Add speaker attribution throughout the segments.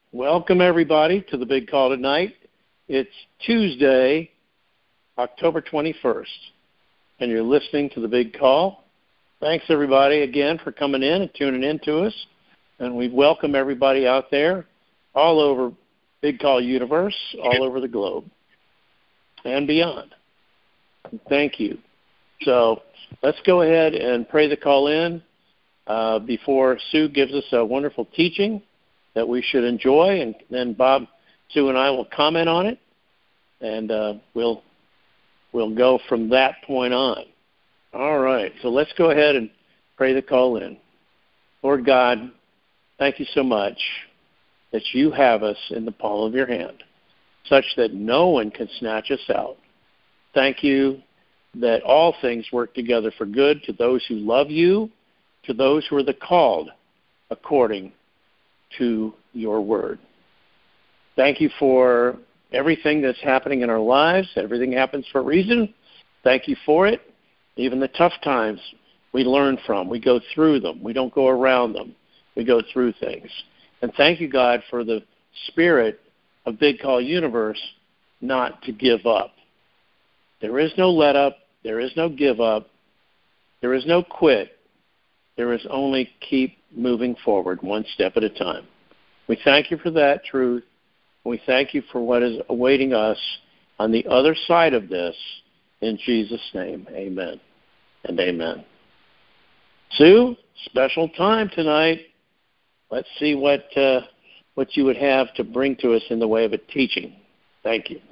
Speaker 1: Welcome, everybody, to the big call tonight. It's Tuesday, October 21st, and you're listening to the big call. Thanks, everybody, again for coming in and tuning in to us. And we welcome everybody out there all over Big Call Universe, all over the globe and beyond. Thank you. So let's go ahead and pray the call in before Sue gives us a wonderful teaching that we should enjoy, and then Bob, Sue, and I will comment on it, and we'll go from that point on. All right, so let's go ahead and pray the call in. Lord God, thank you so much that you have us in the palm of your hand, such that no one can snatch us out. Thank you that all things work together for good to those who love you, to those who are the called according to your word. Thank you for everything that's happening in our lives. Everything happens for a reason. Thank you for it. Even the tough times we learn from. We go through them. We don't go around them. We go through things. And thank you, God, for the spirit of Big Call Universe not to give up. There is no let up. There is no give up. There is no quit. There is only keep moving forward one step at a time. We thank you for that truth. We thank you for what is awaiting us on the other side of this. In Jesus' name, amen and amen. Sue, special time tonight. Let's see what you would have to bring to us in the way of a teaching. Thank you.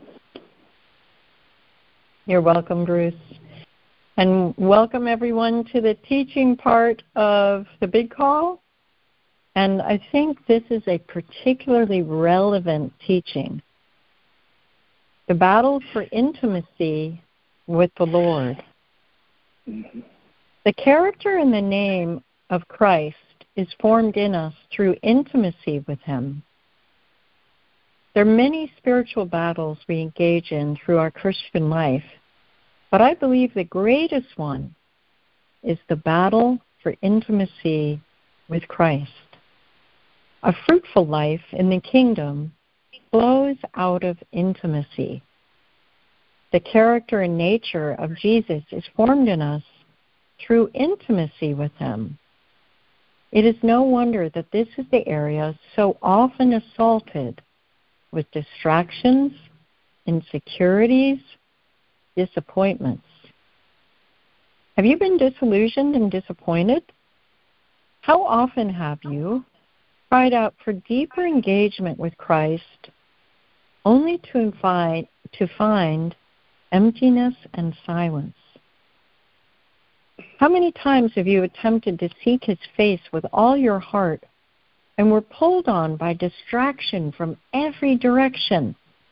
Speaker 2: You're welcome, Bruce. And welcome, everyone, to the teaching part of the Big Call. And I think this is a particularly relevant teaching. The battle for intimacy with the Lord. The character and the name of Christ is formed in us through intimacy with him. There are many spiritual battles we engage in through our Christian life, but I believe the greatest one is the battle for intimacy with Christ. A fruitful life in the kingdom flows out of intimacy. The character and nature of Jesus is formed in us through intimacy with him. It is no wonder that this is the area so often assaulted with distractions, insecurities, disappointments. Have you been disillusioned and disappointed? How often have you cried out for deeper engagement with Christ only to find emptiness and silence? How many times have you attempted to seek his face with all your heart and were pulled on by distraction from every direction?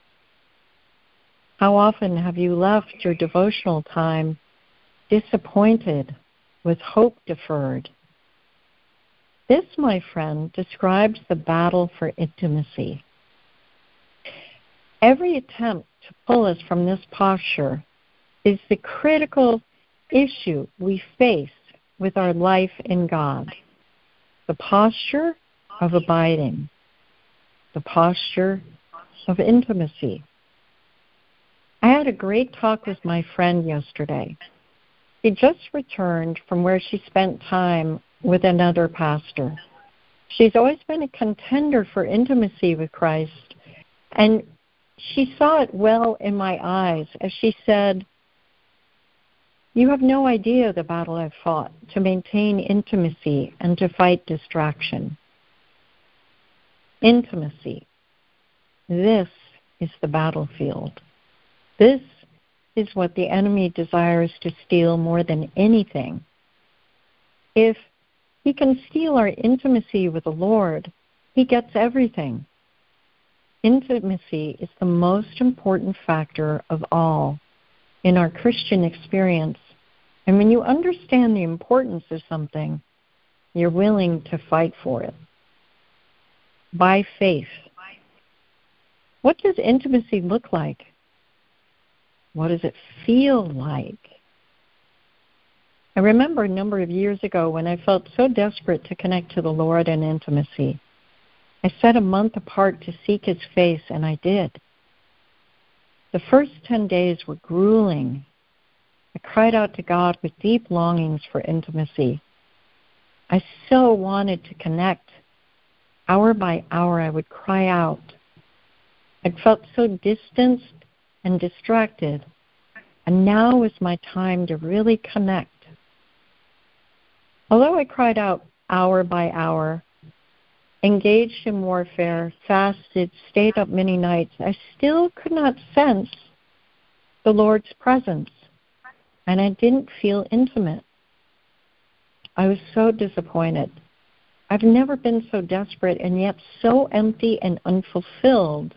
Speaker 2: How often have you left your devotional time disappointed, with hope deferred? This, my friend, describes the battle for intimacy. Every attempt to pull us from this posture is the critical issue we face with our life in God. The posture of abiding. The posture of intimacy. I had a great talk with my friend yesterday. She just returned from where she spent time with another pastor. She's always been a contender for intimacy with Christ, and she saw it well in my eyes as she said, "You have no idea the battle I've fought to maintain intimacy and to fight distraction." Intimacy. This is the battlefield. This is what the enemy desires to steal more than anything. If he can steal our intimacy with the Lord, he gets everything. Intimacy is the most important factor of all in our Christian experience. And when you understand the importance of something, you're willing to fight for it. By faith. What does intimacy look like? What does it feel like? I remember a number of years ago when I felt so desperate to connect to the Lord in intimacy. I set a month apart to seek his face, and I did. The first 10 days were grueling. I cried out to God with deep longings for intimacy. I so wanted to connect. Hour by hour, I would cry out. I felt so distanced and distracted, and now was my time to really connect. Although I cried out hour by hour, engaged in warfare, fasted, stayed up many nights, I still could not sense the Lord's presence, and I didn't feel intimate. I was so disappointed. I've never been so desperate and yet so empty and unfulfilled.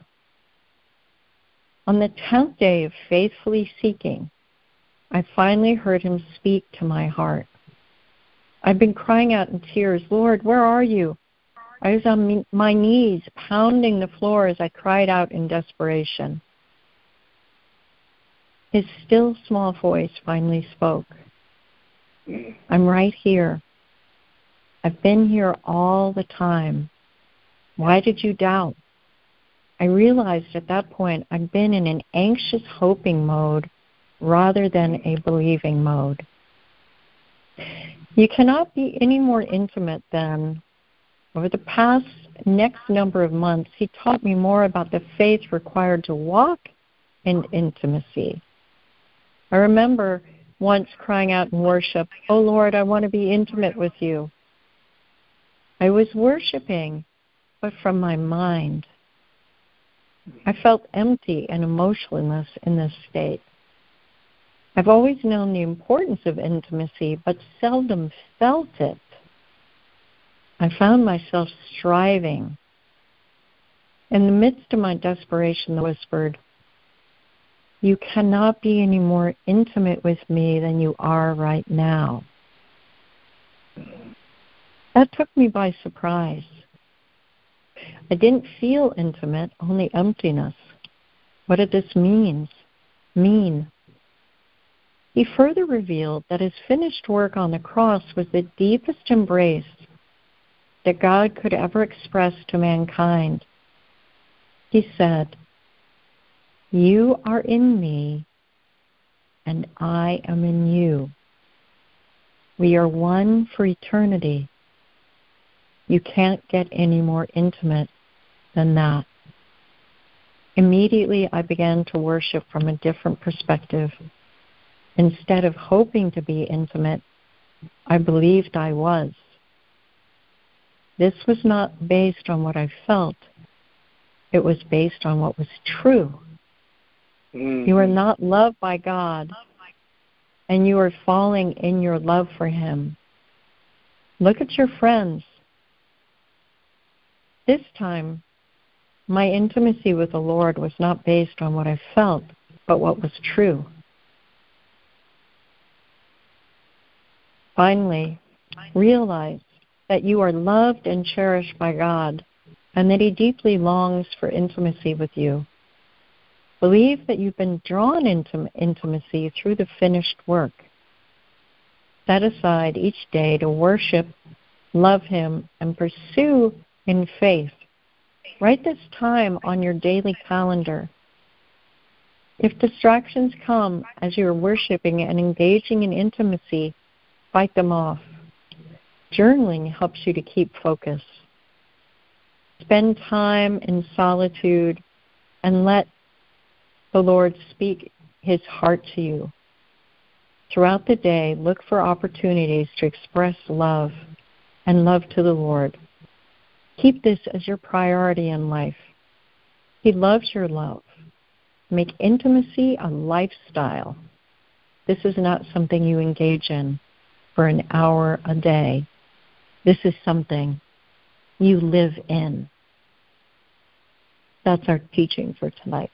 Speaker 2: On the 10th day of faithfully seeking, I finally heard him speak to my heart. I've been crying out in tears, Lord, where are you? I was on my knees, pounding the floor as I cried out in desperation. His still small voice finally spoke. I'm right here. I've been here all the time. Why did you doubt? I realized at that point I'd been in an anxious hoping mode rather than a believing mode. You cannot be any more intimate than, over the past next number of months, he taught me more about the faith required to walk in intimacy. I remember once crying out in worship, oh Lord, I want to be intimate with you. I was worshiping, but from my mind. I felt empty and emotionless in this state. I've always known the importance of intimacy, but seldom felt it. I found myself striving. In the midst of my desperation, I whispered, you cannot be any more intimate with me than you are right now. That took me by surprise. I didn't feel intimate, only emptiness. What did this mean? He further revealed that his finished work on the cross was the deepest embrace that God could ever express to mankind. He said, you are in me, and I am in you. We are one for eternity. You can't get any more intimate than that. Immediately, I began to worship from a different perspective. Instead of hoping to be intimate, I believed I was. This was not based on what I felt. It was based on what was true. Mm-hmm. You are not loved by God, and you are falling in your love for him. Look at your friends. This time, my intimacy with the Lord was not based on what I felt, but what was true. Finally, realize that you are loved and cherished by God, and that he deeply longs for intimacy with you. Believe that you've been drawn into intimacy through the finished work. Set aside each day to worship, love him, and pursue in faith. Write this time on your daily calendar. If distractions come as you are worshiping and engaging in intimacy, fight them off. Journaling helps you to keep focus. Spend time in solitude and let the Lord speak his heart to you. Throughout the day, look for opportunities to express love and love to the Lord. Keep this as your priority in life. He loves your love. Make intimacy a lifestyle. This is not something you engage in for an hour a day. This is something you live in. That's our teaching for tonight.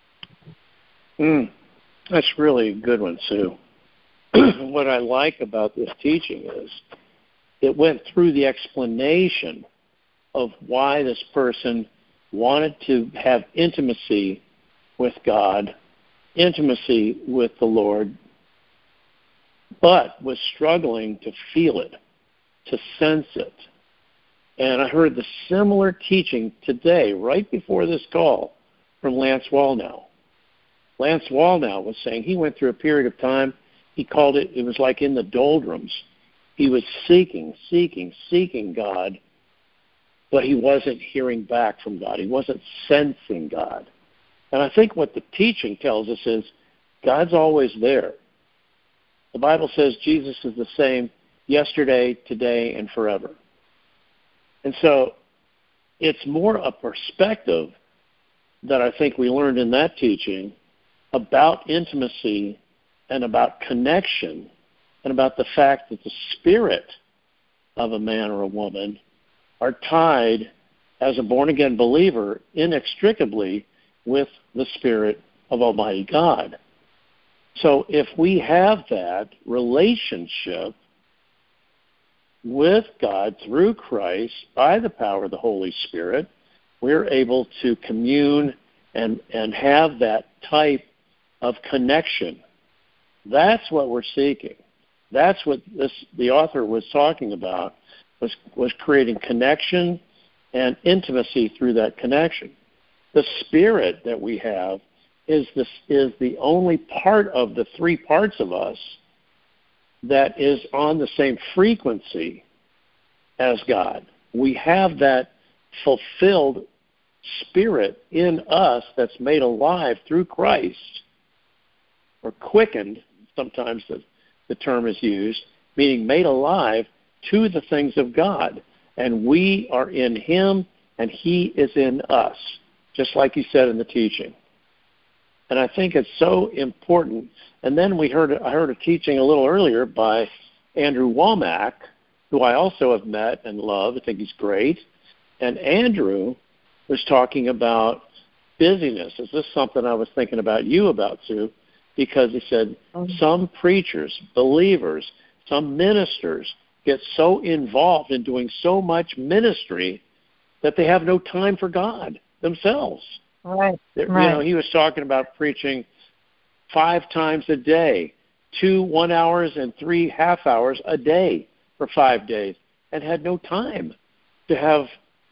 Speaker 1: That's really a good one, Sue. What I like about this teaching is it went through the explanation of why this person wanted to have intimacy with God, intimacy with the Lord, but was struggling to feel it, to sense it. And I heard the similar teaching today, right before this call, from Lance Wallnau. Lance Wallnau was saying he went through a period of time, he called it, it was like in the doldrums. He was seeking God, but he wasn't hearing back from God. He wasn't sensing God. And I think what the teaching tells us is God's always there. The Bible says Jesus is the same yesterday, today, and forever. And so it's more a perspective that I think we learned in that teaching about intimacy and about connection and about the fact that the spirit of a man or a woman are tied as a born-again believer inextricably with the Spirit of Almighty God. So if we have that relationship with God through Christ by the power of the Holy Spirit, we're able to commune and have that type of connection. That's what we're seeking. That's what the author was talking about, was creating connection and intimacy through that connection. The spirit that we have is the only part of the three parts of us that is on the same frequency as God. We have that fulfilled spirit in us that's made alive through Christ, or quickened, sometimes the term is used, meaning made alive to the things of God. And we are in Him, and He is in us, just like you said in the teaching. And I think it's so important. And then I heard a teaching a little earlier by Andrew Womack, who I also have met and love. I think he's great. And Andrew was talking about busyness. Is this something I was thinking about you about, Sue? Because he said some preachers, believers, some ministers get so involved in doing so much ministry that they have no time for God themselves.
Speaker 2: Right.
Speaker 1: You know, he was talking about preaching 5 times a day, 2 1 hours and 3 half hours a day for 5 days, and had no time to have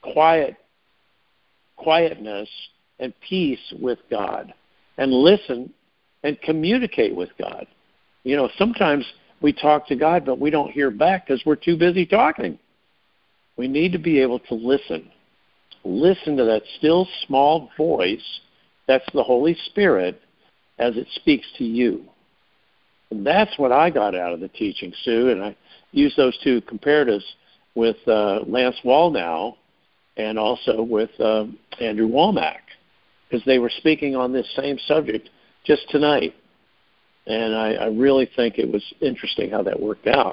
Speaker 1: quietness and peace with God and listen and communicate with God. You know, sometimes we talk to God, but we don't hear back because we're too busy talking. We need to be able to listen. Listen to that still small voice, that's the Holy Spirit, as it speaks to you. And that's what I got out of the teaching, Sue, and I use those two comparatives with Lance Wallnau and also with Andrew Womack, because they were speaking on this same subject just tonight. And I really think it was interesting how that worked out.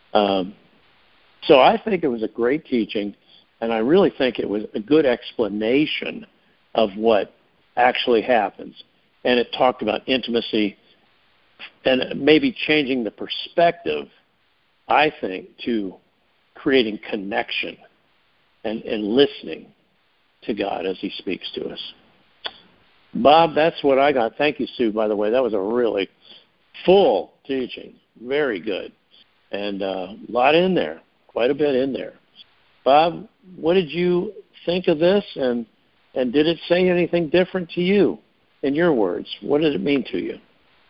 Speaker 1: So I think it was a great teaching, and I really think it was a good explanation of what actually happens. And it talked about intimacy and maybe changing the perspective, I think, to creating connection and listening to God as He speaks to us. Bob, that's what I got. Thank you, Sue, by the way. That was a really full teaching. Very good. And a lot in there, quite a bit in there. Bob, what did you think of this, and did it say anything different to you, in your words? What did it mean to you?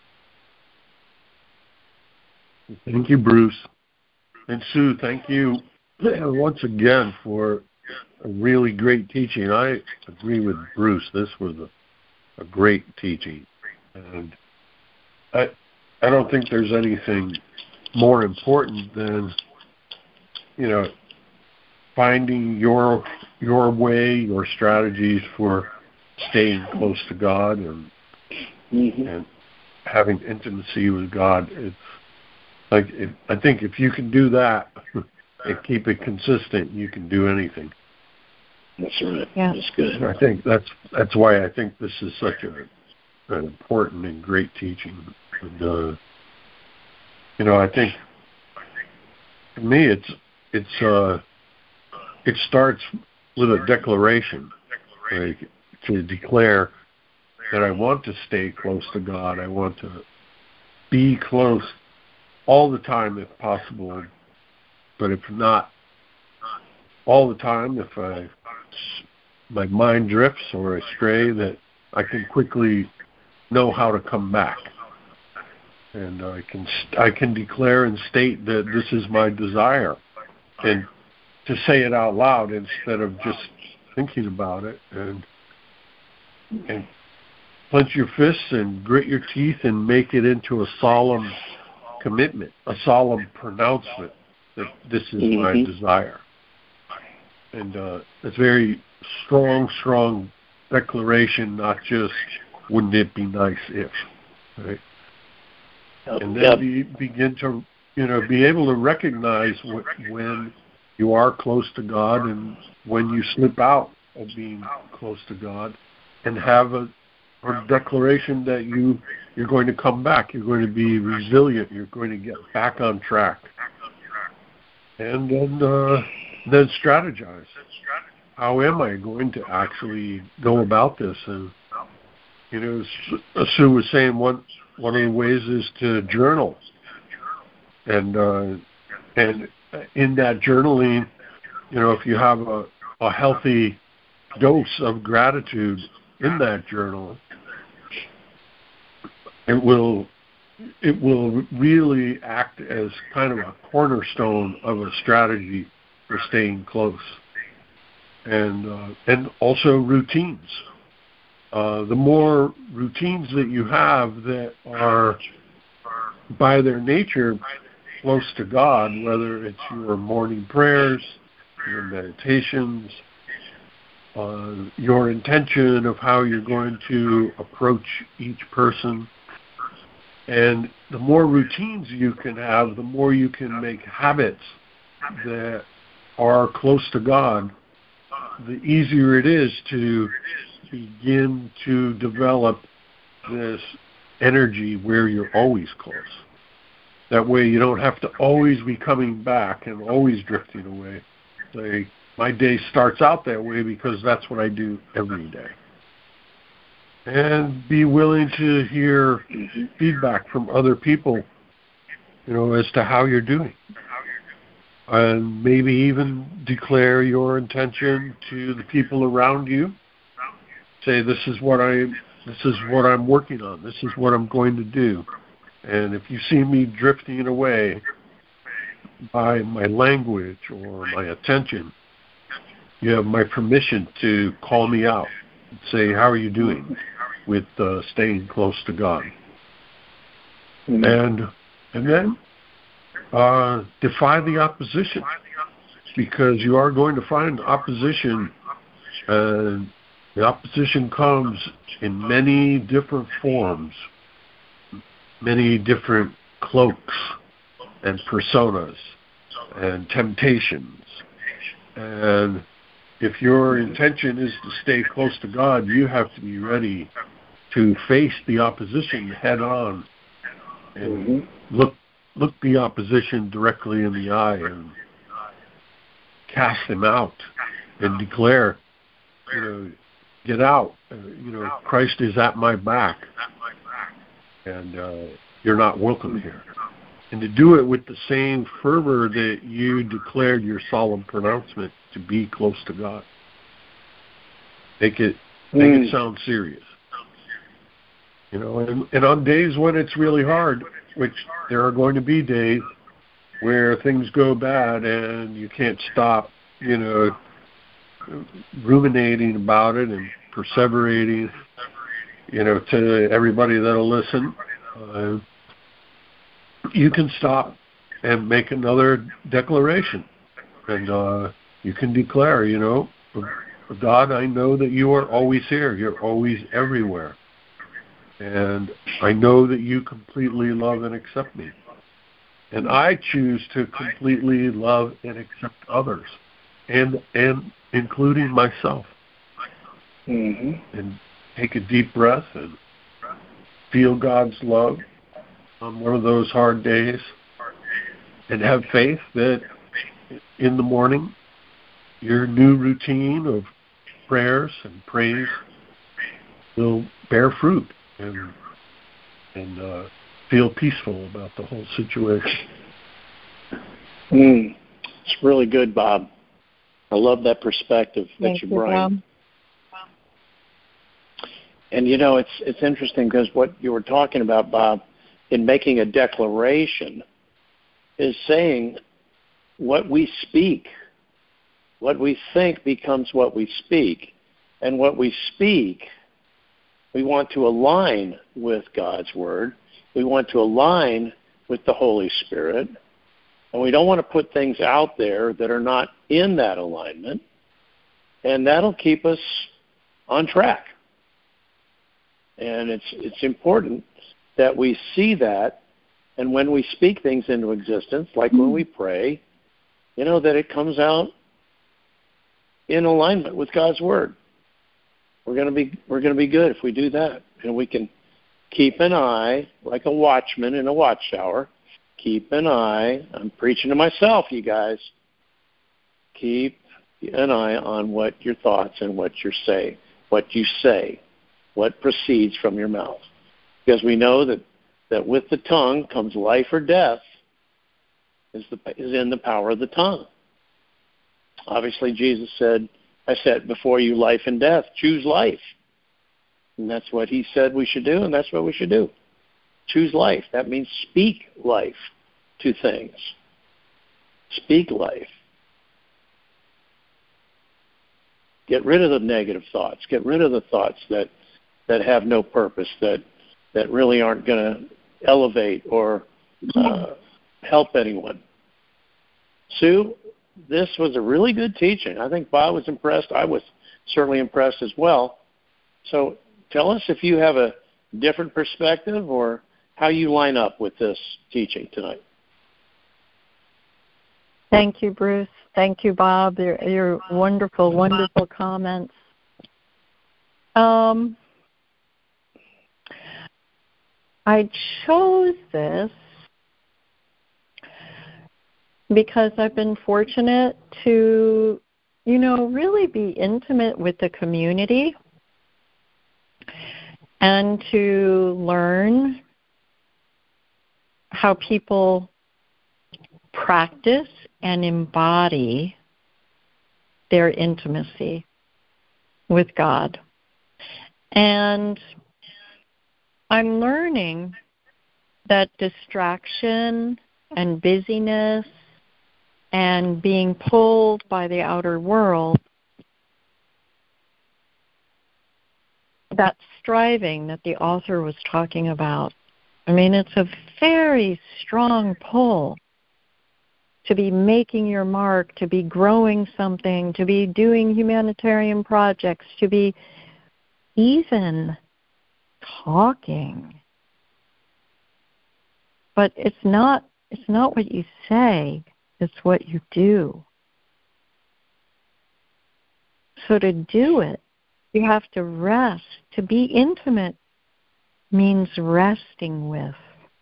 Speaker 3: Thank you, Bruce. And Sue, thank you once again for a really great teaching. I agree with Bruce. This was a great teaching. And I don't think there's anything more important than, you know, finding your way, your strategies for staying close to God and and having intimacy with God. It's like, I think if you can do that and keep it consistent, you can do anything.
Speaker 1: That's right.
Speaker 2: Yeah.
Speaker 1: That's good.
Speaker 3: And I think that's why I think this is such an important and great teaching. And, you know, I think for me, it starts with a declaration, like, to declare that I want to stay close to God. I want to be close all the time if possible, but if not, all the time, if my mind drifts or I stray, that I can quickly know how to come back. And I can declare and state that this is my desire, and to say it out loud instead of just thinking about it, and clench your fists and grit your teeth and make it into a solemn commitment, a solemn pronouncement that this is my desire. And it's very strong declaration, not just wouldn't it be nice if, right? And then begin to, be able to recognize when you are close to God and when you slip out of being close to God, and have a declaration that you're going to come back, you're going to be resilient, you're going to get back on track, and then strategize. How am I going to actually go about this? And Sue was saying one of the ways is to journal, and in that journaling, if you have a healthy dose of gratitude in that journal, it will really act as kind of a cornerstone of a strategy for staying close, and also routines. The more routines that you have that are by their nature close to God, whether it's your morning prayers, your meditations, your intention of how you're going to approach each person, and the more routines you can have, the more you can make habits that are close to God, the easier it is to begin to develop this energy where you're always close. That way you don't have to always be coming back and always drifting away. Say, my day starts out that way because that's what I do every day. And be willing to hear feedback from other people, as to how you're doing. And maybe even declare your intention to the people around you. Say, this is what I'm working on. This is what I'm going to do. And if you see me drifting away by my language or my attention, you have my permission to call me out and say, how are you doing with staying close to God? And then defy the opposition, because you are going to find opposition. The opposition comes in many different forms, many different cloaks and personas and temptations. And if your intention is to stay close to God, you have to be ready to face the opposition head on and look the opposition directly in the eye and cast them out and declare, get out. Christ is at my back, and you're not welcome here. And to do it with the same fervor that you declared your solemn pronouncement to be close to God. Make it sound serious. And on days when it's really hard, which there are going to be days where things go bad and you can't stop, ruminating about it and perseverating, to everybody that'll listen, you can stop and make another declaration. And you can declare, God, I know that you are always here. You're always everywhere. And I know that you completely love and accept me. And I choose to completely love and accept others, and including myself. And take a deep breath and feel God's love on one of those hard days, and have faith that in the morning your new routine of prayers and praise will bear fruit, and feel peaceful about the whole situation.
Speaker 1: It's really good, Bob. I love that perspective that you bring.
Speaker 2: Bob.
Speaker 1: And it's interesting because what you were talking about, Bob, in making a declaration is saying what we speak, what we think becomes what we speak. And what we speak, we want to align with God's Word. We want to align with the Holy Spirit. And we don't want to put things out there that are not in that alignment. And that'll keep us on track. And it's important that we see that. And when we speak things into existence, like when we pray, that it comes out in alignment with God's Word. We're going to be good if we do that. And we can keep an eye, like a watchman in a watchtower. Keep an eye. I'm preaching to myself, you guys. Keep an eye on what your thoughts and what you say, what proceeds from your mouth. Because we know that with the tongue comes life or death is in the power of the tongue. Obviously, Jesus said, I set before you life and death. Choose life. And that's what he said we should do, and that's what we should do. Choose life. That means speak life to things. Speak life. Get rid of the negative thoughts. Get rid of the thoughts that have no purpose, that really aren't going to elevate or help anyone. Sue, this was a really good teaching. I think Bob was impressed. I was certainly impressed as well. So tell us if you have a different perspective or how you line up with this teaching tonight.
Speaker 2: Thank you, Bruce. Thank you, Bob. Your wonderful, wonderful comments. I chose this because I've been fortunate to, really be intimate with the community and to learn how people practice and embody their intimacy with God. And I'm learning that distraction and busyness and being pulled by the outer world, that striving that the author was talking about, it's a very strong pull to be making your mark, to be growing something, to be doing humanitarian projects, to be even talking. But it's not what you say, it's what you do. So to do it, you have to rest. To be intimate means resting with,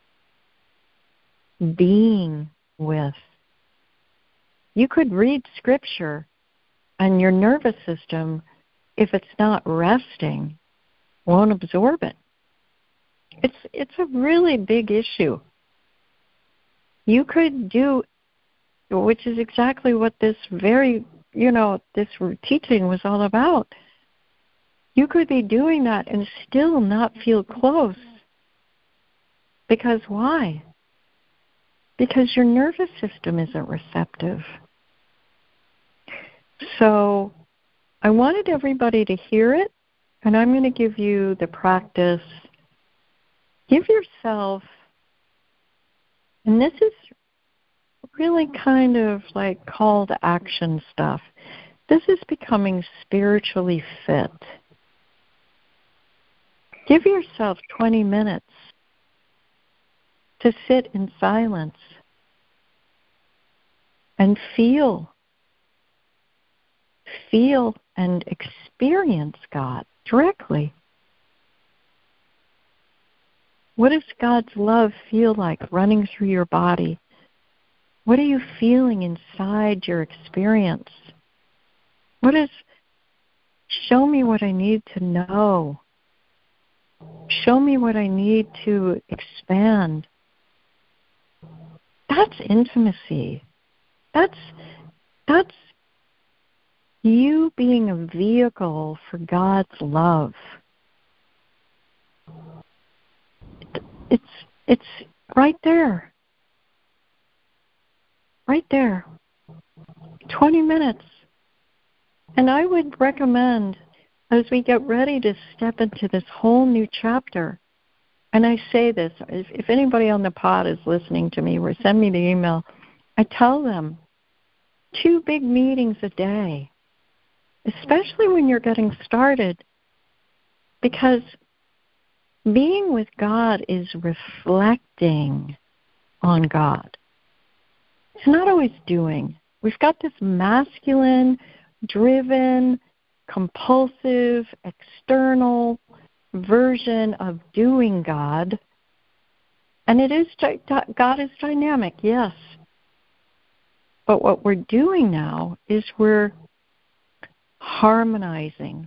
Speaker 2: being with. You could read Scripture, and your nervous system, if it's not resting, won't absorb it. It's a really big issue. You could do, which is exactly what this this teaching was all about. You could be doing that and still not feel close. Because why? Because your nervous system isn't receptive. So I wanted everybody to hear it, and I'm going to give you the practice. Give yourself, and this is really kind of like call to action stuff. This is becoming spiritually fit. Give yourself 20 minutes to sit in silence and feel and experience God directly. What does God's love feel like running through your body? What are you feeling inside your experience? Show me what I need to know. Show me what I need to expand. That's intimacy. That's you being a vehicle for God's love. It's right there. Right there. 20 minutes. And I would recommend, as we get ready to step into this whole new chapter, and I say this, if anybody on the pod is listening to me or send me the email, I tell them 2 big meetings a day, especially when you're getting started, because being with God is reflecting on God. It's not always doing. We've got this masculine, driven, compulsive, external version of doing God. And it is God is dynamic, yes. But what we're doing now is we're harmonizing.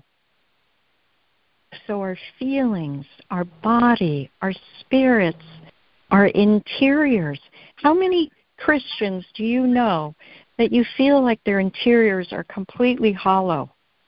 Speaker 2: So our feelings, our body, our spirits, our interiors. How many Christians do you know that you feel like their interiors are completely hollow?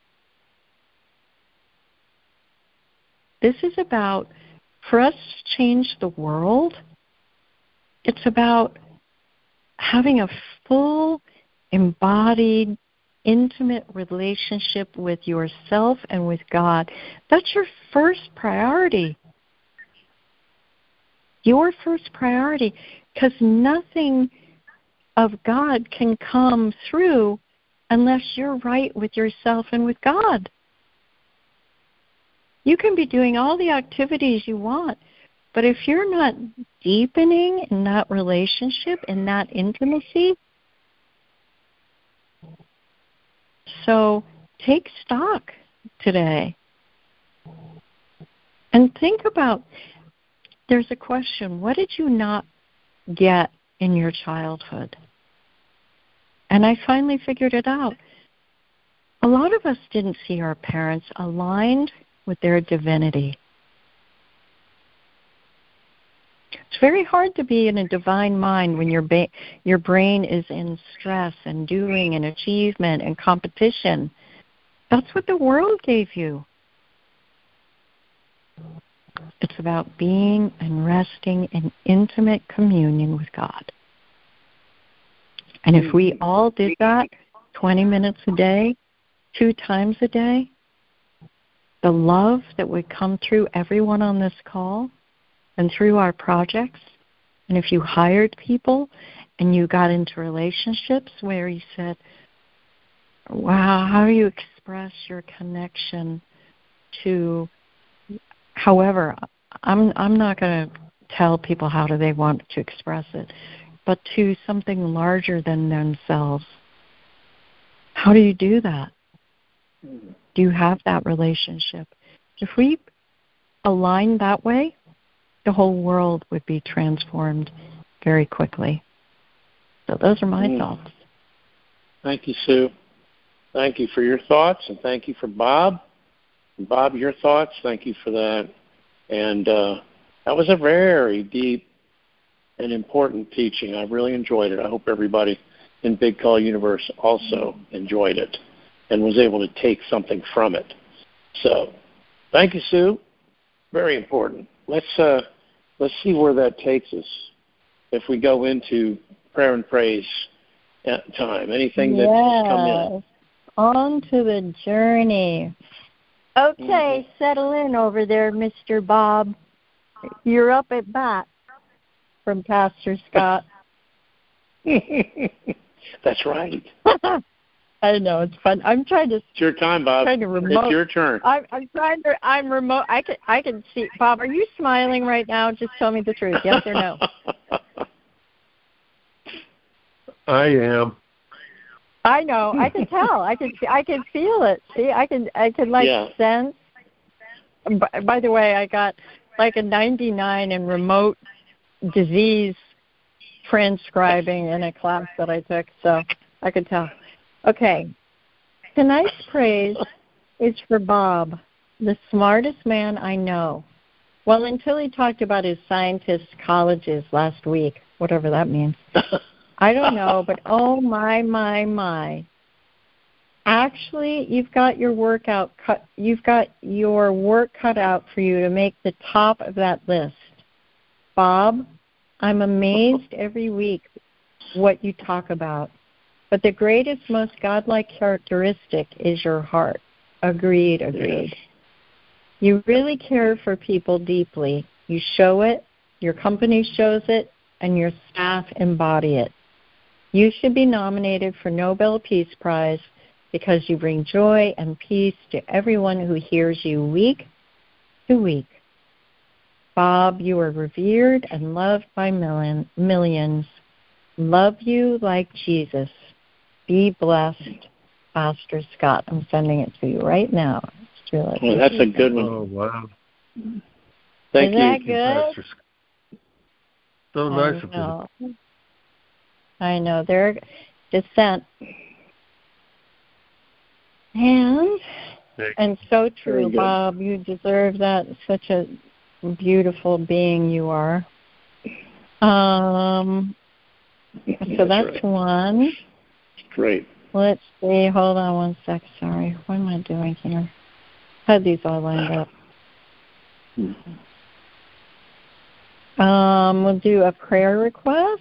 Speaker 2: This is about, for us to change the world, it's about having a full, embodied, intimate relationship with yourself and with God. That's your first priority. Your first priority, because nothing of God can come through unless you're right with yourself and with God. You can be doing all the activities you want, but if you're not deepening in that relationship, in that intimacy, so take stock today and think about, there's a question, what did you not get in your childhood? And I finally figured it out. A lot of us didn't see our parents aligned with their divinity. It's very hard to be in a divine mind when your brain is in stress and doing and achievement and competition. That's what the world gave you. It's about being and resting in intimate communion with God. And if we all did that 20 minutes a day, 2 times a day, the love that would come through everyone on this call and through our projects, and if you hired people and you got into relationships where you said, wow, how do you express your connection to, however, I'm not going to tell people how do they want to express it, but to something larger than themselves. How do you do that? Do you have that relationship? If we align that way, the whole world would be transformed very quickly. So those are my thoughts.
Speaker 1: Thank you, Sue. Thank you for your thoughts, and thank you for Bob. And Bob, your thoughts, thank you for that. And that was a very deep and important teaching. I really enjoyed it. I hope everybody in Big Call Universe also enjoyed it and was able to take something from it. So thank you, Sue. Very important. Let's see where that takes us if we go into prayer and praise time. Anything that's come in?
Speaker 2: On to the journey. Okay, settle in over there, Mr. Bob. You're up at bat from Pastor Scott.
Speaker 1: That's right.
Speaker 2: I know, it's fun. I'm trying to.
Speaker 1: It's your time, Bob. It's your turn.
Speaker 2: I'm remote. I can see. Bob, are you smiling right now? Just tell me the truth. Yes or no?
Speaker 3: I am.
Speaker 2: I know. I can tell. I can feel it. See, I can sense. By the way, I got like a 99 in remote disease transcribing in a class that I took, so I could tell. Okay. Tonight's praise is for Bob, the smartest man I know. Well, until he talked about his scientist colleges last week, whatever that means. I don't know, but oh my. Actually, you've got your work cut out for you to make the top of that list. Bob, I'm amazed every week what you talk about. But the greatest, most godlike characteristic is your heart. Agreed.
Speaker 1: Yes.
Speaker 2: You really care for people deeply. You show it, your company shows it, and your staff embody it. You should be nominated for Nobel Peace Prize because you bring joy and peace to everyone who hears you week to week. Bob, you are revered and loved by millions. Love you like Jesus. Be blessed, Pastor Scott. I'm sending it to you right now.
Speaker 1: Well, that's a good one.
Speaker 3: Oh, wow.
Speaker 2: Thank you.
Speaker 3: Thank you, Pastor Scott. So nice of you.
Speaker 2: I know. They're dissent. And so true, Bob. You deserve that. Such a beautiful being you are. So that's right. One.
Speaker 1: Great.
Speaker 2: Let's see. Hold on one sec. Sorry. What am I doing here? Had these all lined up. We'll do a prayer request.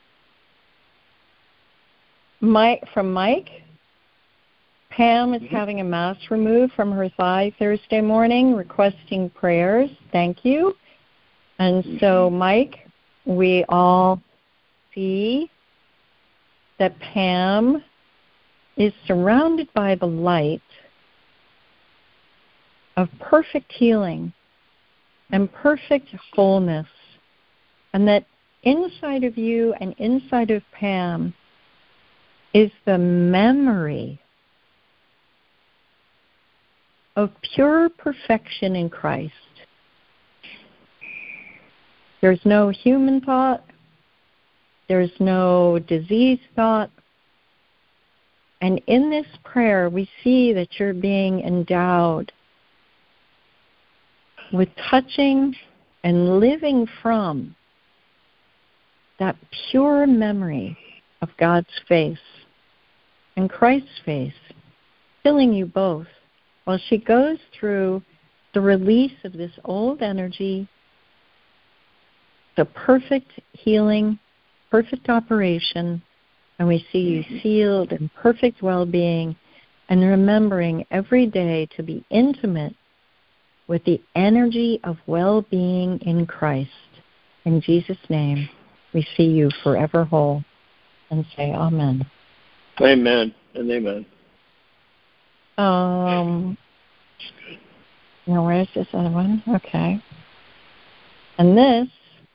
Speaker 2: From Mike. Pam is having a mass removed from her thigh Thursday morning, requesting prayers. Thank you. And so, Mike, we all see that Pam is surrounded by the light of perfect healing and perfect wholeness, and that inside of you and inside of Pam is the memory of pure perfection in Christ. There's no human thought. There's no disease thought. And in this prayer, we see that you're being endowed with touching and living from that pure memory of God's face and Christ's face, filling you both while she goes through the release of this old energy, the perfect healing, perfect operation, and we see you sealed in perfect well-being and remembering every day to be intimate with the energy of well-being in Christ. In Jesus' name, we see you forever whole and say amen.
Speaker 1: Amen and amen.
Speaker 2: Now, where's this other one? Okay. And this,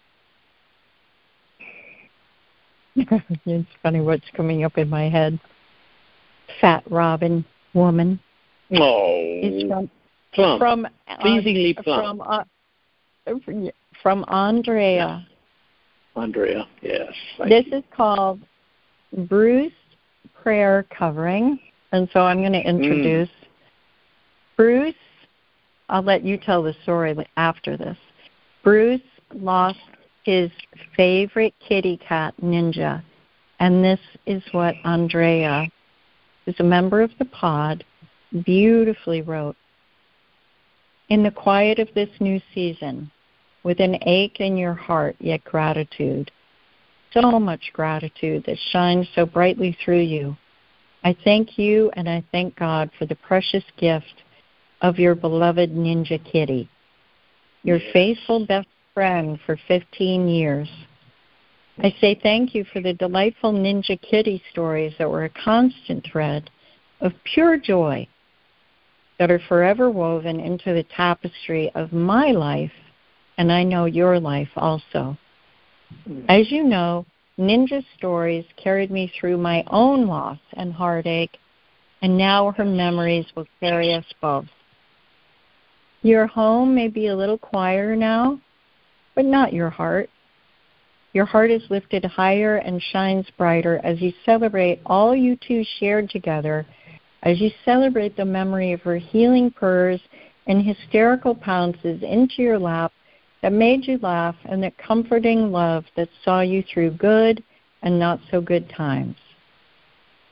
Speaker 2: it's funny what's coming up in my head. Fat Robin woman.
Speaker 1: Oh.
Speaker 2: It's
Speaker 1: plump. Pleasingly plump.
Speaker 2: From Andrea.
Speaker 1: Andrea, yes.
Speaker 2: This is called Bruce Prayer Covering. And so I'm going to introduce Bruce. I'll let you tell the story after this. Bruce lost his favorite kitty cat, Ninja. And this is what Andrea, who's a member of the pod, beautifully wrote. In the quiet of this new season, with an ache in your heart, yet gratitude, so much gratitude that shines so brightly through you, I thank you and I thank God for the precious gift of your beloved Ninja Kitty, your faithful best friend for 15 years. I say thank you for the delightful Ninja Kitty stories that were a constant thread of pure joy that are forever woven into the tapestry of my life, and I know your life also. As you know, Ninja's stories carried me through my own loss and heartache, and now her memories will carry us both. Your home may be a little quieter now, but not your heart. Your heart is lifted higher and shines brighter as you celebrate all you two shared together, as you celebrate the memory of her healing purrs and hysterical pounces into your lap that made you laugh, and that comforting love that saw you through good and not so good times.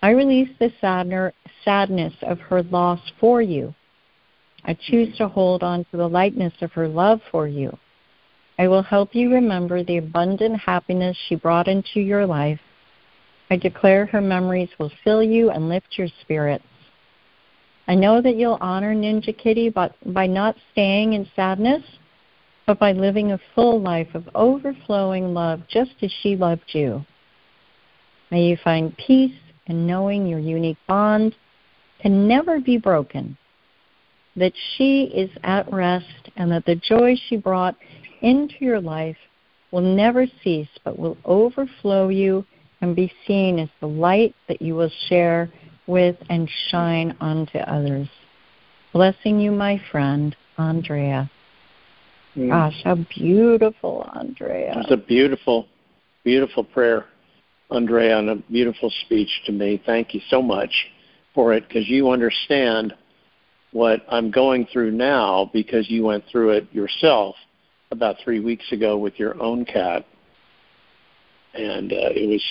Speaker 2: I release the sadness of her loss for you. I choose to hold on to the lightness of her love for you. I will help you remember the abundant happiness she brought into your life. I declare her memories will fill you and lift your spirits. I know that you'll honor Ninja Kitty by not staying in sadness, but by living a full life of overflowing love just as she loved you. May you find peace in knowing your unique bond can never be broken, that she is at rest, and that the joy she brought into your life will never cease but will overflow you and be seen as the light that you will share with and shine onto others. Blessing you, my friend, Andrea. Gosh, how beautiful, Andrea.
Speaker 1: It's a beautiful, beautiful prayer, Andrea, and a beautiful speech to me. Thank you so much for it, because you understand what I'm going through now because you went through it yourself about 3 weeks ago with your own cat. And it was,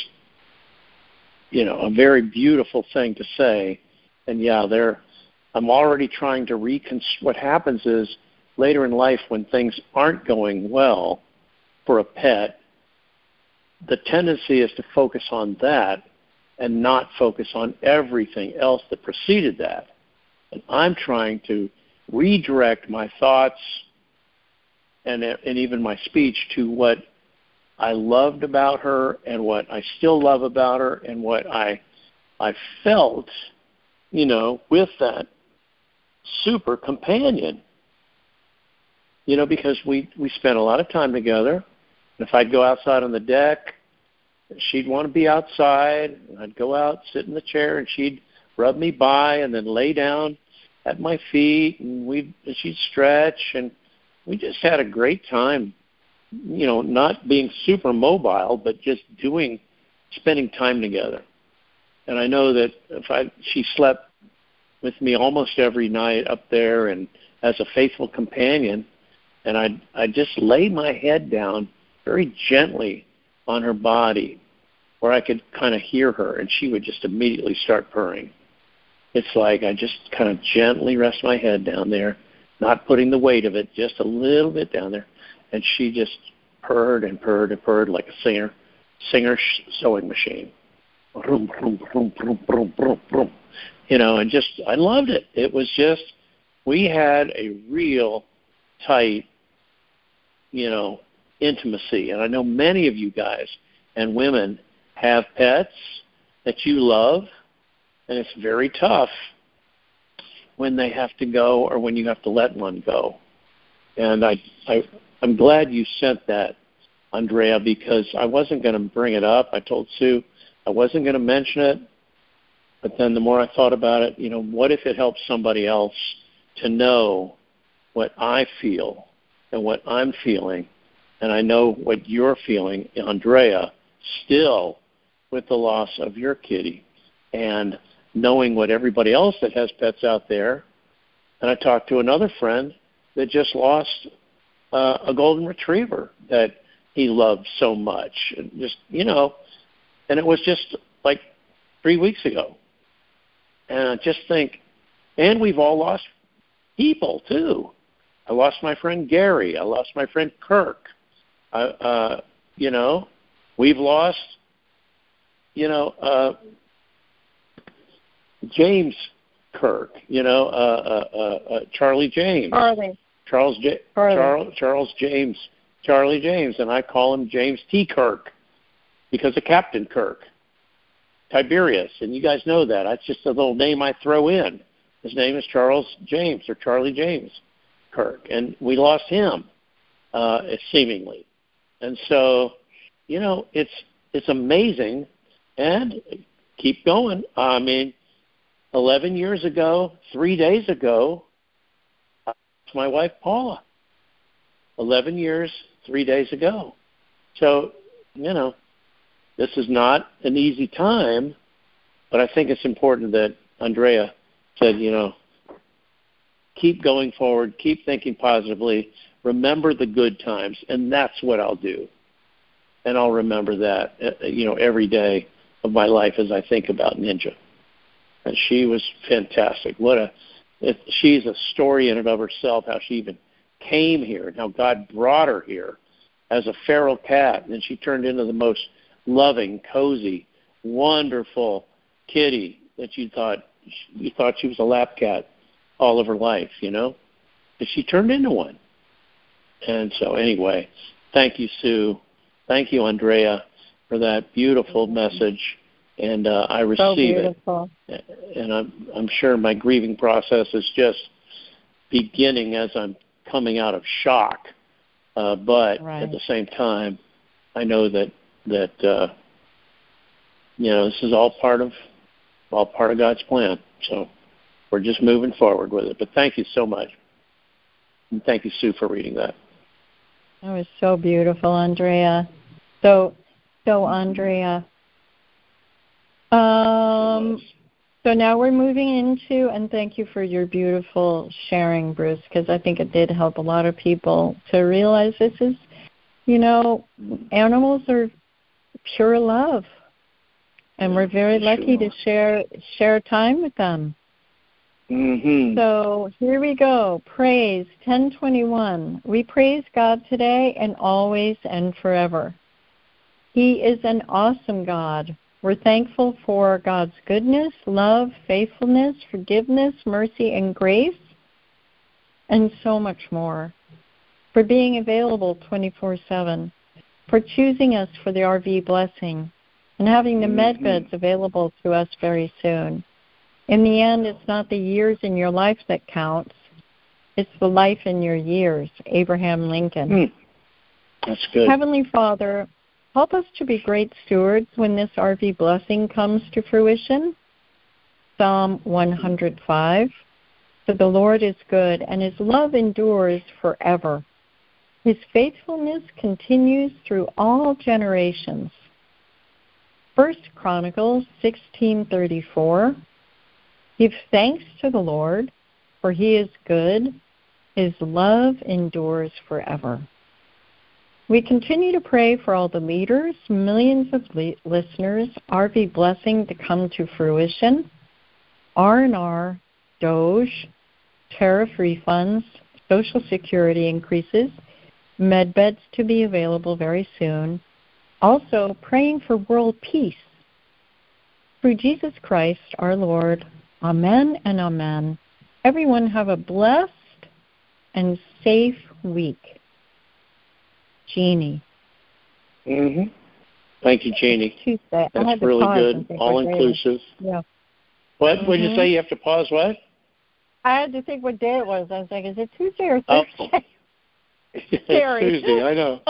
Speaker 1: a very beautiful thing to say. And, yeah, I'm already trying to what happens is later in life when things aren't going well for a pet, the tendency is to focus on that and not focus on everything else that preceded that. And I'm trying to redirect my thoughts and even my speech to what I loved about her and what I still love about her and what I felt, with that super companion. Because we spent a lot of time together. And if I'd go outside on the deck, she'd want to be outside. And I'd go out, sit in the chair, and she'd rub me by and then lay down at my feet, and she'd stretch, and we just had a great time, not being super mobile, but just spending time together. And I know that she slept with me almost every night up there and as a faithful companion, and I'd just lay my head down very gently on her body where I could kind of hear her, and she would just immediately start purring. It's like I just kind of gently rest my head down there, not putting the weight of it, just a little bit down there, and she just purred and purred and purred like a singer sewing machine. Vroom, vroom, vroom, vroom, vroom, vroom, vroom. And just, I loved it. It was just, we had a real tight, intimacy. And I know many of you guys and women have pets that you love, and it's very tough when they have to go or when you have to let one go. And I'm glad you sent that, Andrea, because I wasn't going to bring it up. I told Sue I wasn't going to mention it, but then the more I thought about it, what if it helps somebody else to know what I feel and what I'm feeling, and I know what you're feeling, Andrea, still with the loss of your kitty, and knowing what everybody else that has pets out there. And I talked to another friend that just lost a golden retriever that he loved so much. And just, and it was just like 3 weeks ago. And I just think, and we've all lost people too. I lost my friend Gary. I lost my friend Kirk. We've lost, James Kirk, Charlie James. Charlie James, and I call him James T. Kirk because of Captain Kirk, Tiberius, and you guys know that. That's just a little name I throw in. His name is Charles James or Charlie James Kirk, and we lost him, seemingly. And so, it's amazing, and keep going. I mean, 11 years ago, 3 days ago, I lost my wife, Paula. 11 years, 3 days ago. So, this is not an easy time, but I think it's important that Andrea said, keep going forward, keep thinking positively, remember the good times, and that's what I'll do. And I'll remember that, every day of my life as I think about Ninja. And she was fantastic. She's a story in and of herself, how she even came here and how God brought her here as a feral cat. And then she turned into the most loving, cozy, wonderful kitty that you thought she was a lap cat all of her life, But she turned into one. And so anyway, thank you, Sue. Thank you, Andrea, for that beautiful message. And I receive it. And I'm sure my grieving process is just beginning as I'm coming out of shock. But at the same time, I know that this is all part of God's plan. So we're just moving forward with it. But thank you so much. And thank you, Sue, for reading that.
Speaker 2: That was so beautiful, Andrea. So Andrea. So now we're moving into, and thank you for your beautiful sharing, Bruce, because I think it did help a lot of people to realize this is, animals are pure love, and we're very lucky to share time with them.
Speaker 1: Mm-hmm.
Speaker 2: So here we go. Praise 10:21. We praise God today and always and forever. He is an awesome God. We're thankful for God's goodness, love, faithfulness, forgiveness, mercy, and grace, and so much more. For being available 24/7, for choosing us for the RV blessing, and having the med beds available to us very soon. In the end, it's not the years in your life that counts. It's the life in your years. Abraham Lincoln.
Speaker 1: That's good.
Speaker 2: Heavenly Father, help us to be great stewards when this RV blessing comes to fruition. Psalm 105. For the Lord is good, and his love endures forever. His faithfulness continues through all generations. 1 Chronicles 16:34. Give thanks to the Lord, for he is good. His love endures forever. We continue to pray for all the leaders, millions of listeners, RV blessing to come to fruition, R&R, DOGE, tariff refunds, Social Security increases, med beds to be available very soon. Also, praying for world peace. Through Jesus Christ, our Lord. Amen and amen. Everyone have a blessed and safe week. Jeannie.
Speaker 1: Thank you, Jeannie.
Speaker 2: Tuesday.
Speaker 1: That's really good. All inclusive.
Speaker 2: Yeah.
Speaker 1: What did you say? You have to pause what?
Speaker 2: I had to think what day it was. I was like, is it Tuesday or Thursday?
Speaker 1: It's Tuesday, I know.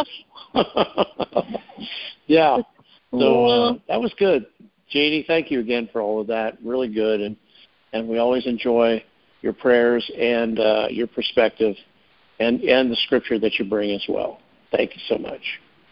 Speaker 1: Yeah. So that was good. Jeannie, thank you again for all of that. Really good. And we always enjoy your prayers and your perspective and the scripture that you bring as well. Thank you so much.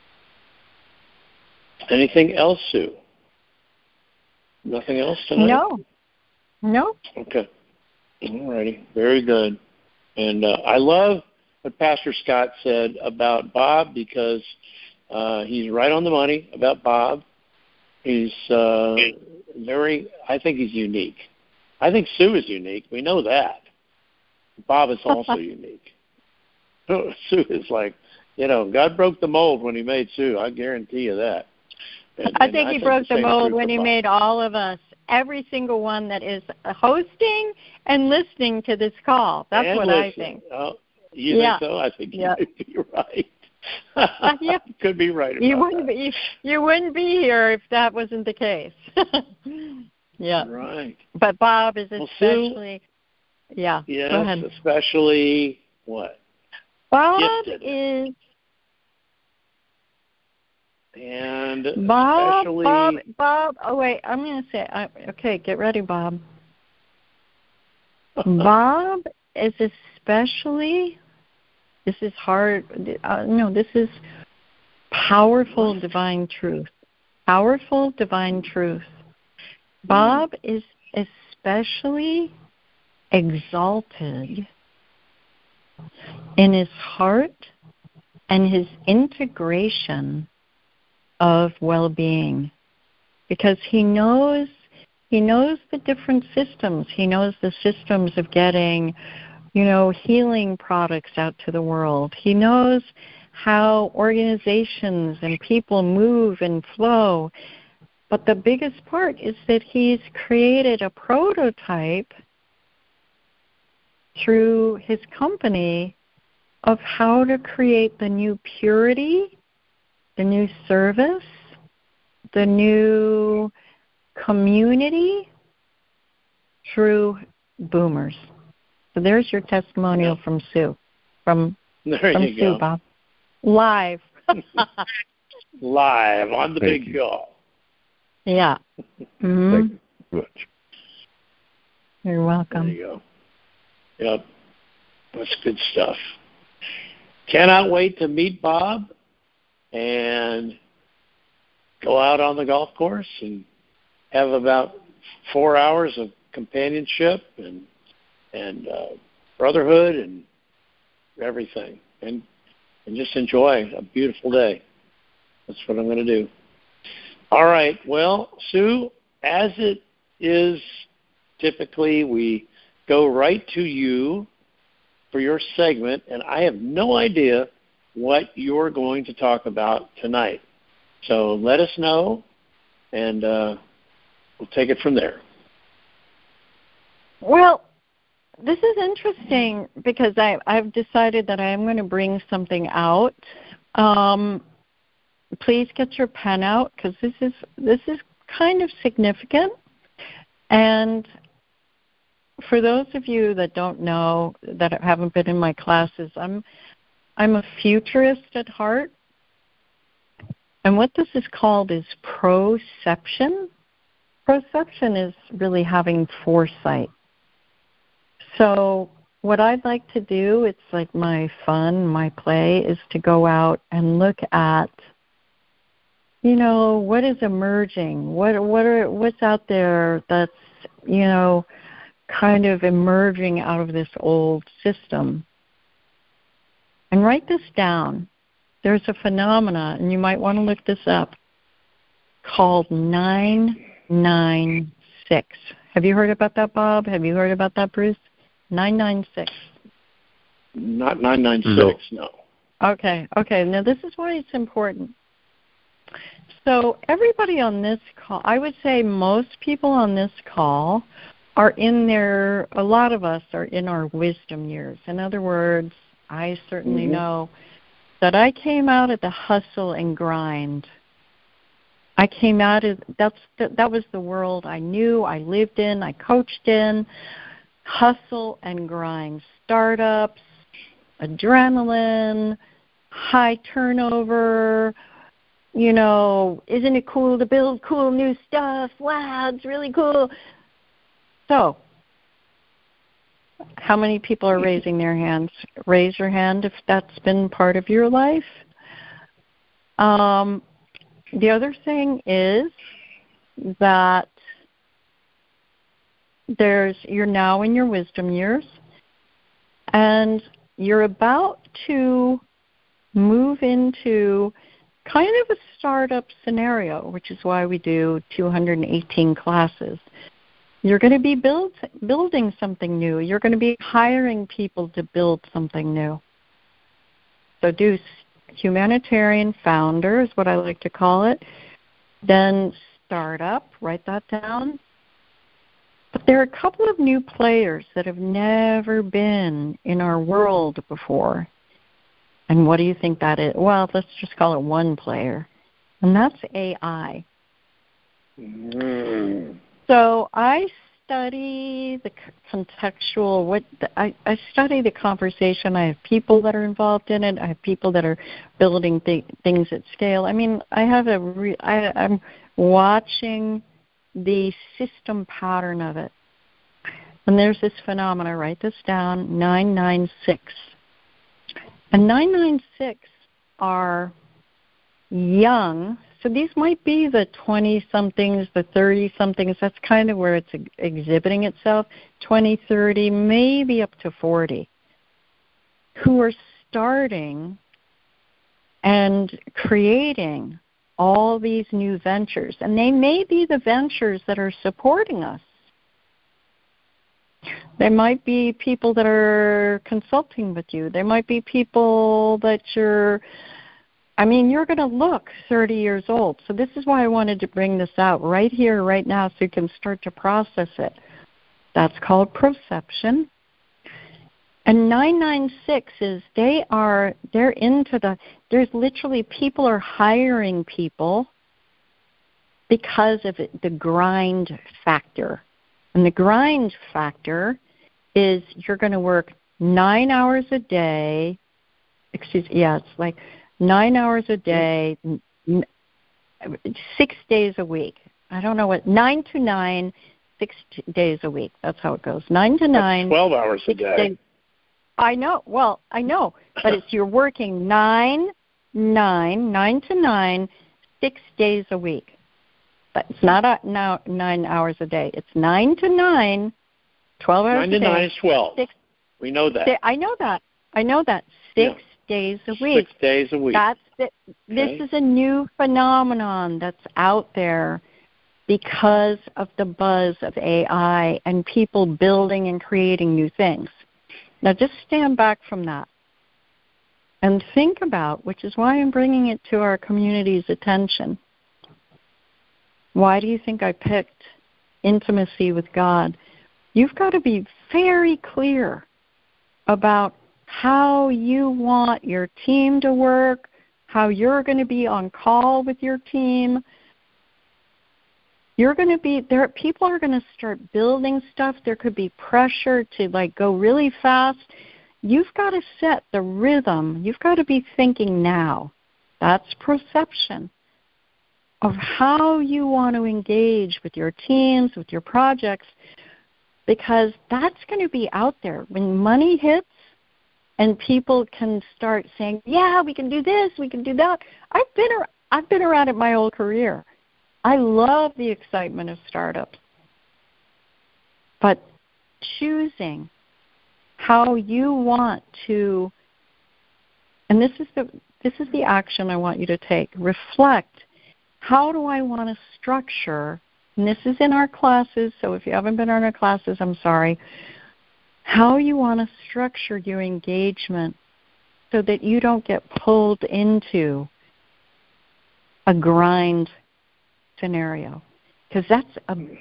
Speaker 1: Anything else, Sue? Nothing else tonight?
Speaker 2: No.
Speaker 1: Okay. All righty. Very good. And I love what Pastor Scott said about Bob because he's right on the money about Bob. He's I think he's unique. I think Sue is unique. We know that. Bob is also unique. Sue is like, God broke the mold when he made Sue. I guarantee you that.
Speaker 2: I think he broke the mold when he made all of us, every single one that is hosting and listening to this call. That's what I think.
Speaker 1: Oh, you think so? I think you might be right.
Speaker 2: You
Speaker 1: could be right about
Speaker 2: you wouldn't be here if that wasn't the case. Yeah.
Speaker 1: Right.
Speaker 2: But Bob is especially,
Speaker 1: Yes,
Speaker 2: go ahead.
Speaker 1: Especially what?
Speaker 2: Bob
Speaker 1: Gifted.
Speaker 2: is...
Speaker 1: And
Speaker 2: Bob,
Speaker 1: especially...
Speaker 2: Bob, oh wait, I'm going to say, okay, get ready, Bob. Bob is especially, this is hard, this is powerful divine truth. Powerful divine truth. Bob is especially exalted in his heart and his integration of well-being. because he knows the different systems. He knows the systems of getting, healing products out to the world. He knows how organizations and people move and flow. But the biggest part is that he's created a prototype through his company of how to create the new purity, the new service, the new community through boomers. So there's your testimonial from Sue. From
Speaker 1: you
Speaker 2: Sue,
Speaker 1: go.
Speaker 2: Bob. Live.
Speaker 1: Live on the
Speaker 3: Thank
Speaker 1: big
Speaker 3: you.
Speaker 1: call.
Speaker 2: Yeah. Mm-hmm.
Speaker 3: Thank you very much.
Speaker 2: You're welcome.
Speaker 1: There you go. Yep. That's good stuff. Cannot wait to meet Bob and go out on the golf course and have about 4 hours of companionship and brotherhood and everything, and just enjoy a beautiful day. That's what I'm going to do. All right. Well, Sue, as it is typically, we go right to you for your segment, and I have no idea what you're going to talk about tonight. So let us know, and we'll take it from there.
Speaker 2: Well, this is interesting because I've decided that I am going to bring something out. Please get your pen out because this is kind of significant. And for those of you that don't know, that haven't been in my classes, I'm a futurist at heart. And what this is called is proception. Proception is really having foresight. So what I'd like to do, it's like my fun, my play, is to go out and look at, what is emerging, what's out there that's, kind of emerging out of this old system. And write this down. There's a phenomena, and you might want to look this up, called 996. Have you heard about that, Bob? Have you heard about that, Bruce? 996.
Speaker 1: Not 996, no.
Speaker 2: Okay. Now, this is why it's important. So everybody on this call, I would say most people on this call are a lot of us are in our wisdom years. In other words, I certainly know that I came out of the hustle and grind. I came out of, that was the world I knew, I lived in, I coached in, hustle and grind, startups, adrenaline, high turnover, isn't it cool to build cool new stuff? Wow, it's really cool. So, how many people are raising their hands? Raise your hand if that's been part of your life. The other thing is that you're now in your wisdom years, and you're about to move into kind of a startup scenario, which is why we do 218 classes. You're going to be building something new. You're going to be hiring people to build something new. So do humanitarian founder is what I like to call it. Then startup, write that down. But there are a couple of new players that have never been in our world before. And what do you think that is? Well, let's just call it one player, and that's AI. So I study the contextual, I study the conversation. I have people that are involved in it. I have people that are building things at scale. I mean, I'm watching the system pattern of it. And there's this phenomena, write this down, 996. And 996 are young. So these might be the 20-somethings, the 30-somethings. That's kind of where it's exhibiting itself, 20, 30, maybe up to 40, who are starting and creating all these new ventures, and they may be the ventures that are supporting us. There might be people that are consulting with you. There might be people that you're going to look 30 years old. So this is why I wanted to bring this out right here, right now, so you can start to process it. That's called proception. And 996 is they're into there's literally people are hiring people because of the grind factor. And the grind factor is you're going to work 9 hours a day. It's like 9 hours a day, 6 days a week. I don't know 9 to 9, 6 days a week. That's how it goes. 9 to 9.
Speaker 1: That's 12 hours a day.
Speaker 2: Days. I know. Well, I know. But you're working 9 to 9, 6 days a week. But it's not 9 hours a day. It's 9 to 9, 12 hours a day. 9 to 9
Speaker 1: is 12. We know that.
Speaker 2: I know that. 6 days a week.
Speaker 1: 6 days a week.
Speaker 2: This is a new phenomenon that's out there because of the buzz of AI and people building and creating new things. Now just stand back from that and think about, which is why I'm bringing it to our community's attention. Why do you think I picked intimacy with God? You've got to be very clear about how you want your team to work, how you're going to be on call with your team. You're going to be there. People are going to start building stuff. There could be pressure to go really fast. You've got to set the rhythm. You've got to be thinking now. That's perception of how you want to engage with your teams, with your projects, because that's going to be out there. When money hits and people can start saying, yeah, we can do this, we can do that. I've been around it my whole career. I love the excitement of startups. But choosing how you want to, and this is the action I want you to take. Reflect. How do I want to structure, and this is in our classes, so if you haven't been in our classes, I'm sorry, how you want to structure your engagement so that you don't get pulled into a grind scenario. Because it's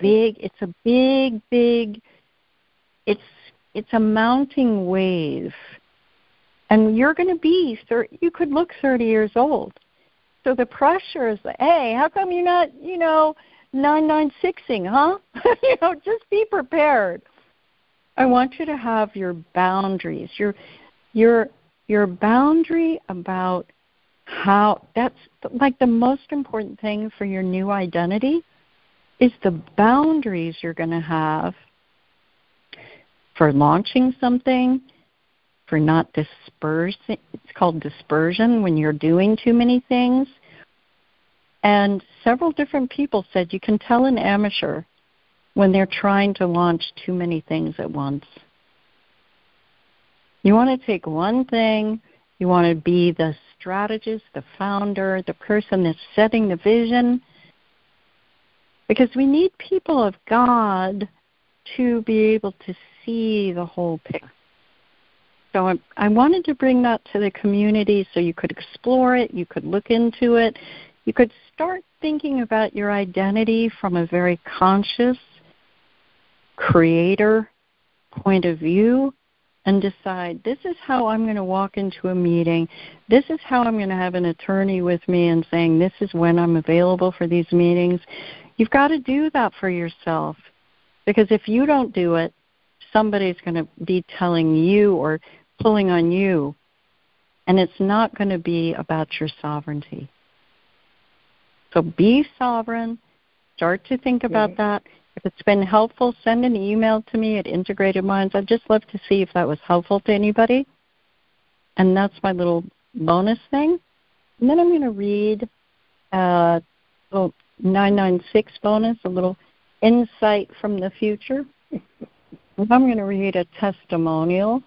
Speaker 2: a mounting wave. And you're going to be, you could look 30 years old. So the pressure is, hey, how come you're not, 996ing, huh? Just be prepared. I want you to have your boundaries, your boundary about how, that's like the most important thing for your new identity is the boundaries you're going to have for launching something, for not dispersing. It's called dispersion when you're doing too many things. And several different people said you can tell an amateur when they're trying to launch too many things at once. You want to take one thing, you want to be the strategist, the founder, the person that's setting the vision, because we need people of God to be able to see the whole picture. So I wanted to bring that to the community so you could explore it, you could look into it, you could start thinking about your identity from a very conscious creator point of view and decide, this is how I'm going to walk into a meeting, this is how I'm going to have an attorney with me and saying this is when I'm available for these meetings. You've got to do that for yourself, because if you don't do it, somebody's going to be telling you or pulling on you, and it's not going to be about your sovereignty. So be sovereign. Start to think about that. If it's been helpful, send an email to me at Integrated Minds. I'd just love to see if that was helpful to anybody. And that's my little bonus thing. And then I'm going to read a little 996 bonus, a little insight from the future. I'm going to read a testimonial.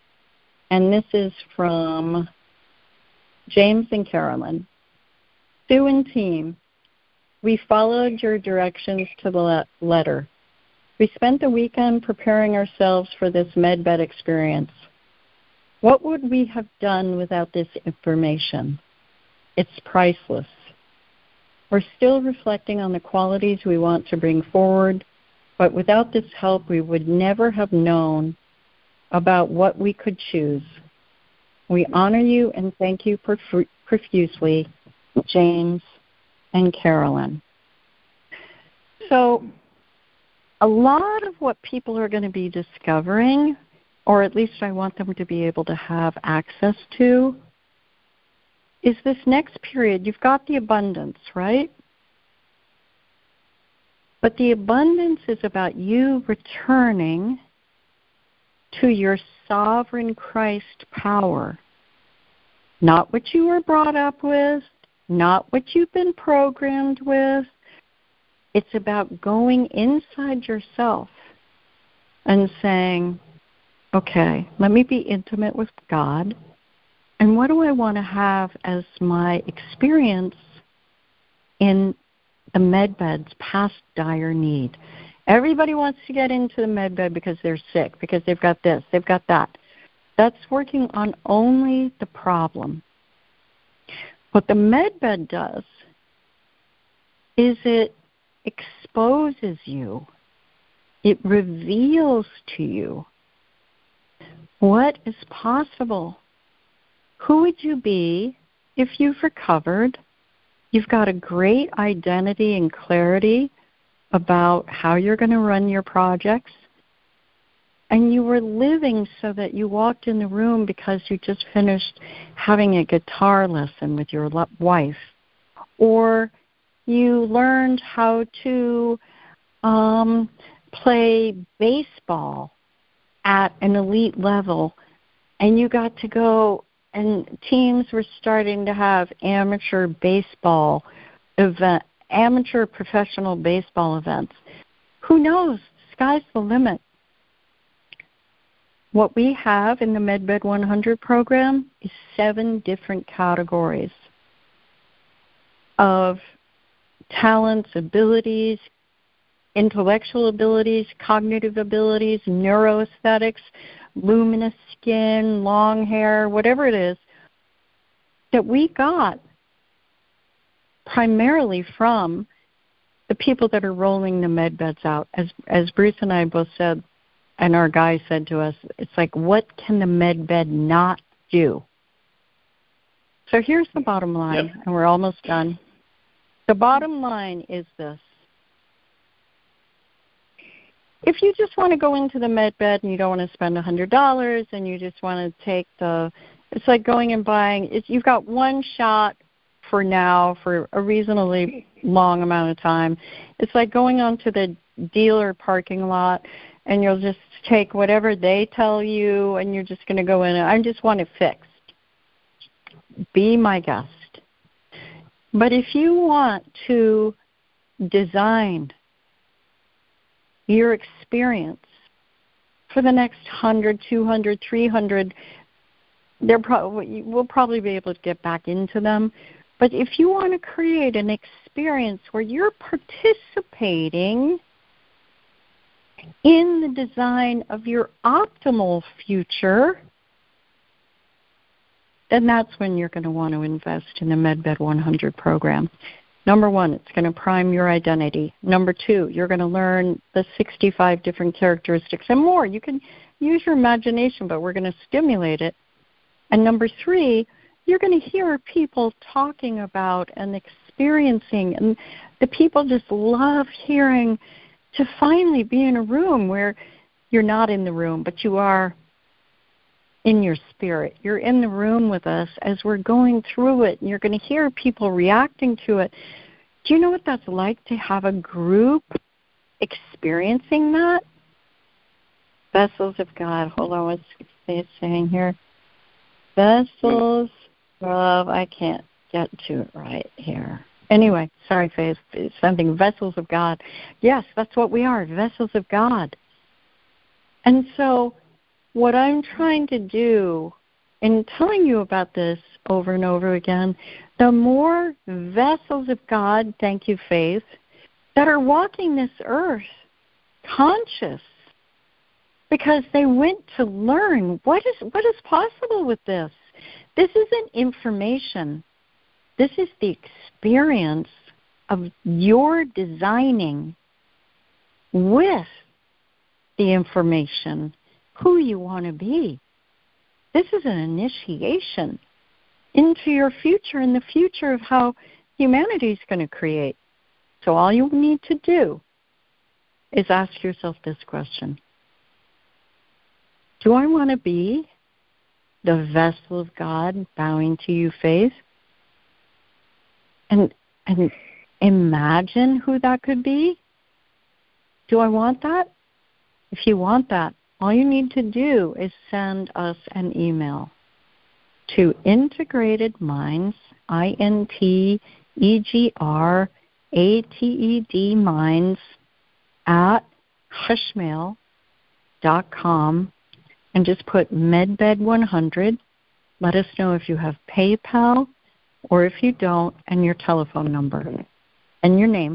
Speaker 2: And this is from James and Carolyn. Sue and team, we followed your directions to the letter. We spent the weekend preparing ourselves for this medbed experience. What would we have done without this information? It's priceless. We're still reflecting on the qualities we want to bring forward, but without this help, we would never have known about what we could choose. We honor you and thank you profusely, James and Carolyn. So a lot of what people are going to be discovering, or at least I want them to be able to have access to, is this next period. You've got the abundance, right? But the abundance is about you returning to your sovereign Christ power. Not what you were brought up with, not what you've been programmed with. It's about going inside yourself and saying, okay, let me be intimate with God, and what do I want to have as my experience in the medbeds past dire need? Everybody wants to get into the medbed because they're sick, because they've got this, they've got that. That's working on only the problem. What the medbed does is it exposes you. It reveals to you what is possible. Who would you be if you've recovered? You've got a great identity and clarity about how you're going to run your projects. And you were living so that you walked in the room because you just finished having a guitar lesson with your wife. Or you learned how to play baseball at an elite level. And you got to go, and teams were starting to have amateur professional baseball events. Who knows? Sky's the limit. What we have in the MedBed 100 program is 7 different categories of talents, abilities, intellectual abilities, cognitive abilities, neuroaesthetics, luminous skin, long hair, whatever it is, that we got primarily from the people that are rolling the med beds out. As Bruce and I both said, and our guy said to us, it's like, what can the med bed not do? So here's the bottom line, and we're almost done. The bottom line is this. If you just want to go into the med bed and you don't want to spend $100 and you just want to take it's like going and buying, you've got one shot for now for a reasonably long amount of time. It's like going onto the dealer parking lot and you'll just take whatever they tell you and you're just going to go in and I just want it fixed. Be my guest. But if you want to design your experience for the next 100, 200, 300, we'll probably be able to get back into them. But if you want to create an experience where you're participating in the design of your optimal future, then that's when you're going to want to invest in the MedBed 100 program. Number 1, it's going to prime your identity. Number 2, you're going to learn the 65 different characteristics and more. You can use your imagination, but we're going to stimulate it. And number 3, you're going to hear people talking about and experiencing, and the people just love hearing, to finally be in a room where you're not in the room, but you are in your spirit. You're in the room with us as we're going through it, and you're going to hear people reacting to it. Do you know what that's like to have a group experiencing that? Vessels of God. Hold on, what's it saying here? Vessels of, I can't get to it right here. Anyway, sorry, Faith, it's something, vessels of God. Yes, that's what we are, vessels of God. And so what I'm trying to do in telling you about this over and over again, the more vessels of God, thank you, Faith, that are walking this earth conscious because they went to learn what is possible with this. This isn't information. This is the experience of your designing with the information who you want to be. This is an initiation into your future and the future of how humanity is going to create. So all you need to do is ask yourself this question. Do I want to be the vessel of God bowing to you, Faith? And imagine who that could be. Do I want that? If you want that, all you need to do is send us an email to Integrated Minds, INTEGRATED Minds @hushmail.com, and just put MedBed100. Let us know if you have PayPal or if you don't, and your telephone number and your name.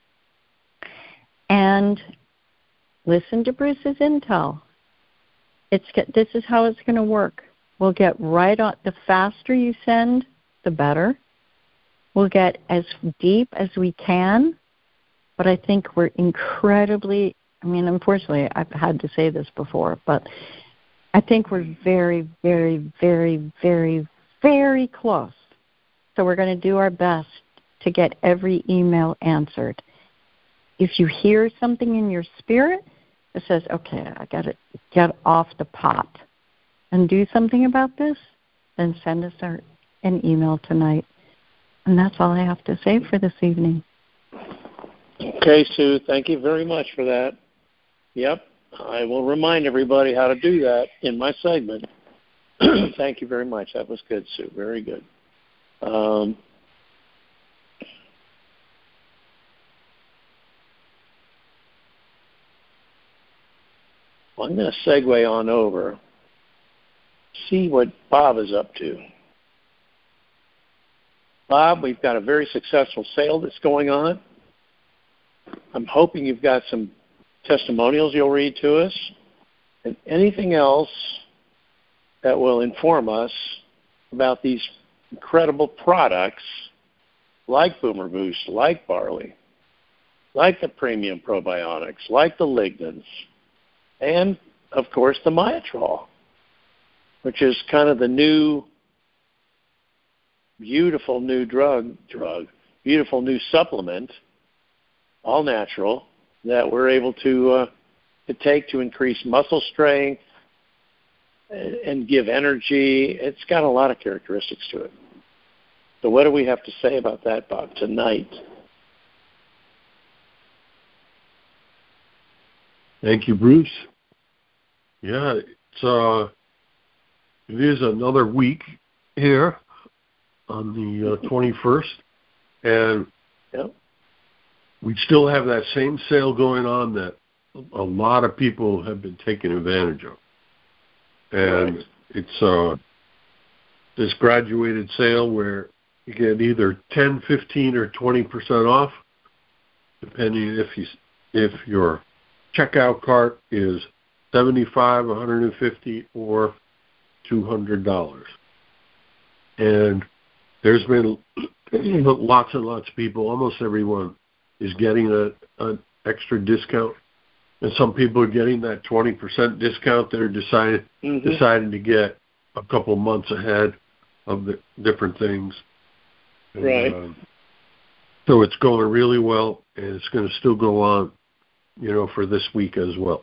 Speaker 2: And listen to Bruce's intel. This is how it's going to work. We'll get right on. The faster you send, the better. We'll get as deep as we can, but I think we're incredibly, unfortunately, I've had to say this before, but I think we're very, very, very, very, very close. So we're going to do our best to get every email answered. If you hear something in your spirit that says, okay, I got to get off the pot and do something about this, then send us an email tonight. And that's all I have to say for this evening.
Speaker 1: Okay, Sue, thank you very much for that. Yep, I will remind everybody how to do that in my segment. Thank you very much. That was good, Sue. Very good. I'm going to segue on over, see what Bob is up to. Bob, we've got a very successful sale that's going on. I'm hoping you've got some testimonials you'll read to us, and anything else that will inform us about these incredible products like Boomer Boost, like barley, like the premium probiotics, like the lignans, and, of course, the Myotrol, which is kind of the new, beautiful new beautiful new supplement, all natural, that we're able to take to increase muscle strength and give energy. It's got a lot of characteristics to it. So what do we have to say about that, Bob, tonight?
Speaker 3: Thank you, Bruce. Yeah, it is another week here on the 21st, and
Speaker 1: yep,
Speaker 3: we still have that same sale going on that a lot of people have been taking advantage of. And right. It's this graduated sale where you get either 10, 15, or 20% off, depending if your checkout cart is $75, $150, or $200. And there's been lots and lots of people, almost everyone is getting an extra discount. And some people are getting that 20% discount. They're deciding to get a couple months ahead of the different things. And,
Speaker 1: right.
Speaker 3: So it's going really well, and it's going to still go on, for this week as well.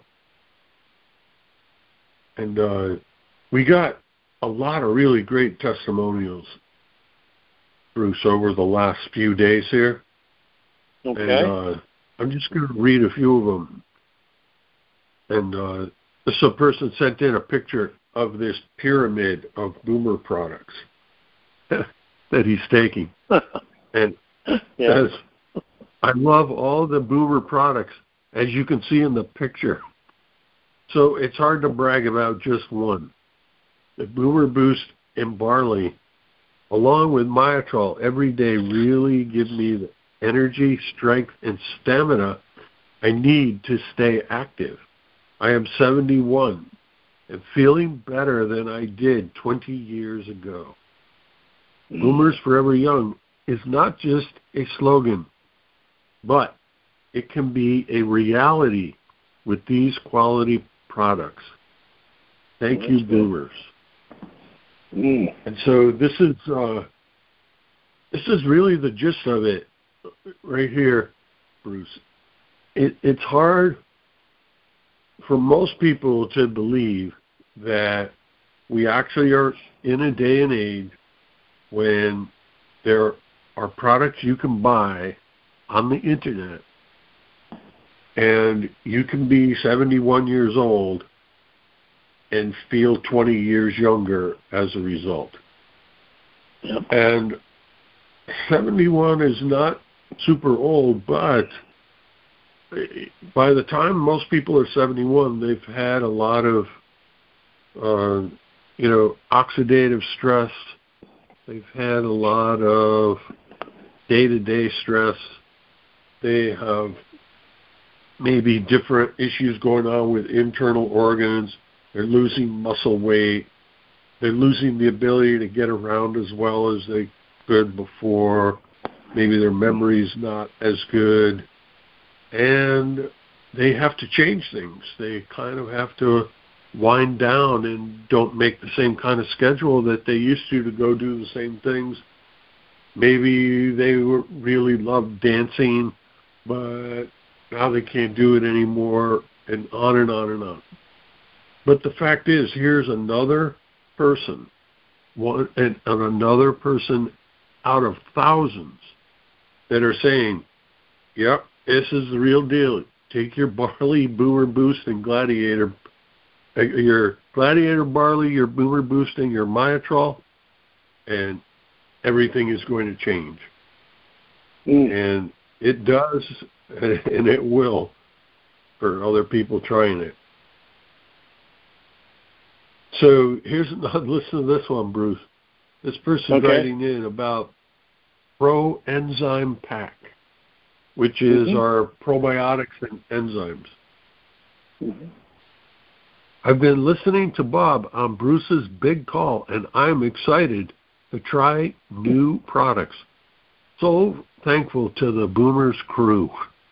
Speaker 3: And we got a lot of really great testimonials, Bruce, over the last few days here.
Speaker 1: Okay.
Speaker 3: And I'm just going to read a few of them. And this person sent in a picture of this pyramid of Boomer products that he's taking. And
Speaker 1: yes.
Speaker 3: I love all the Boomer products, as you can see in the picture. So it's hard to brag about just one. The Boomer Boost and barley along with Myotrol every day, really give me the energy, strength, and stamina I need to stay active. I am 71 and feeling better than I did 20 years ago. Boomers Forever Young is not just a slogan, but it can be a reality with these quality products. Thank you, Boomers. And so this is really the gist of it right here, Bruce. It's hard for most people to believe that we actually are in a day and age when there are products you can buy on the internet and you can be 71 years old and feel 20 years younger as a result.
Speaker 1: Yep.
Speaker 3: And 71 is not super old, but by the time most people are 71, they've had a lot of, oxidative stress. They've had a lot of day-to-day stress. They have maybe different issues going on with internal organs. They're losing muscle weight. They're losing the ability to get around as well as they could before. Maybe their memory's not as good. And they have to change things. They kind of have to wind down and don't make the same kind of schedule that they used to go do the same things. Maybe they really loved dancing, but now they can't do it anymore, and on and on and on. But the fact is, here's another person, and another person out of thousands that are saying, yep, this is the real deal. Take your barley, Boomer Boost, and Gladiator, your Gladiator barley, your Boomer Boost, and your Myotrol, and everything is going to change. And it does, and it will for other people trying it. So here's another, listen to this one, Bruce. This person's writing in about Pro Enzyme Pack, which is our probiotics and enzymes. I've been listening to Bob on Bruce's Big Call, and I'm excited to try new products. So thankful to the Boomers crew.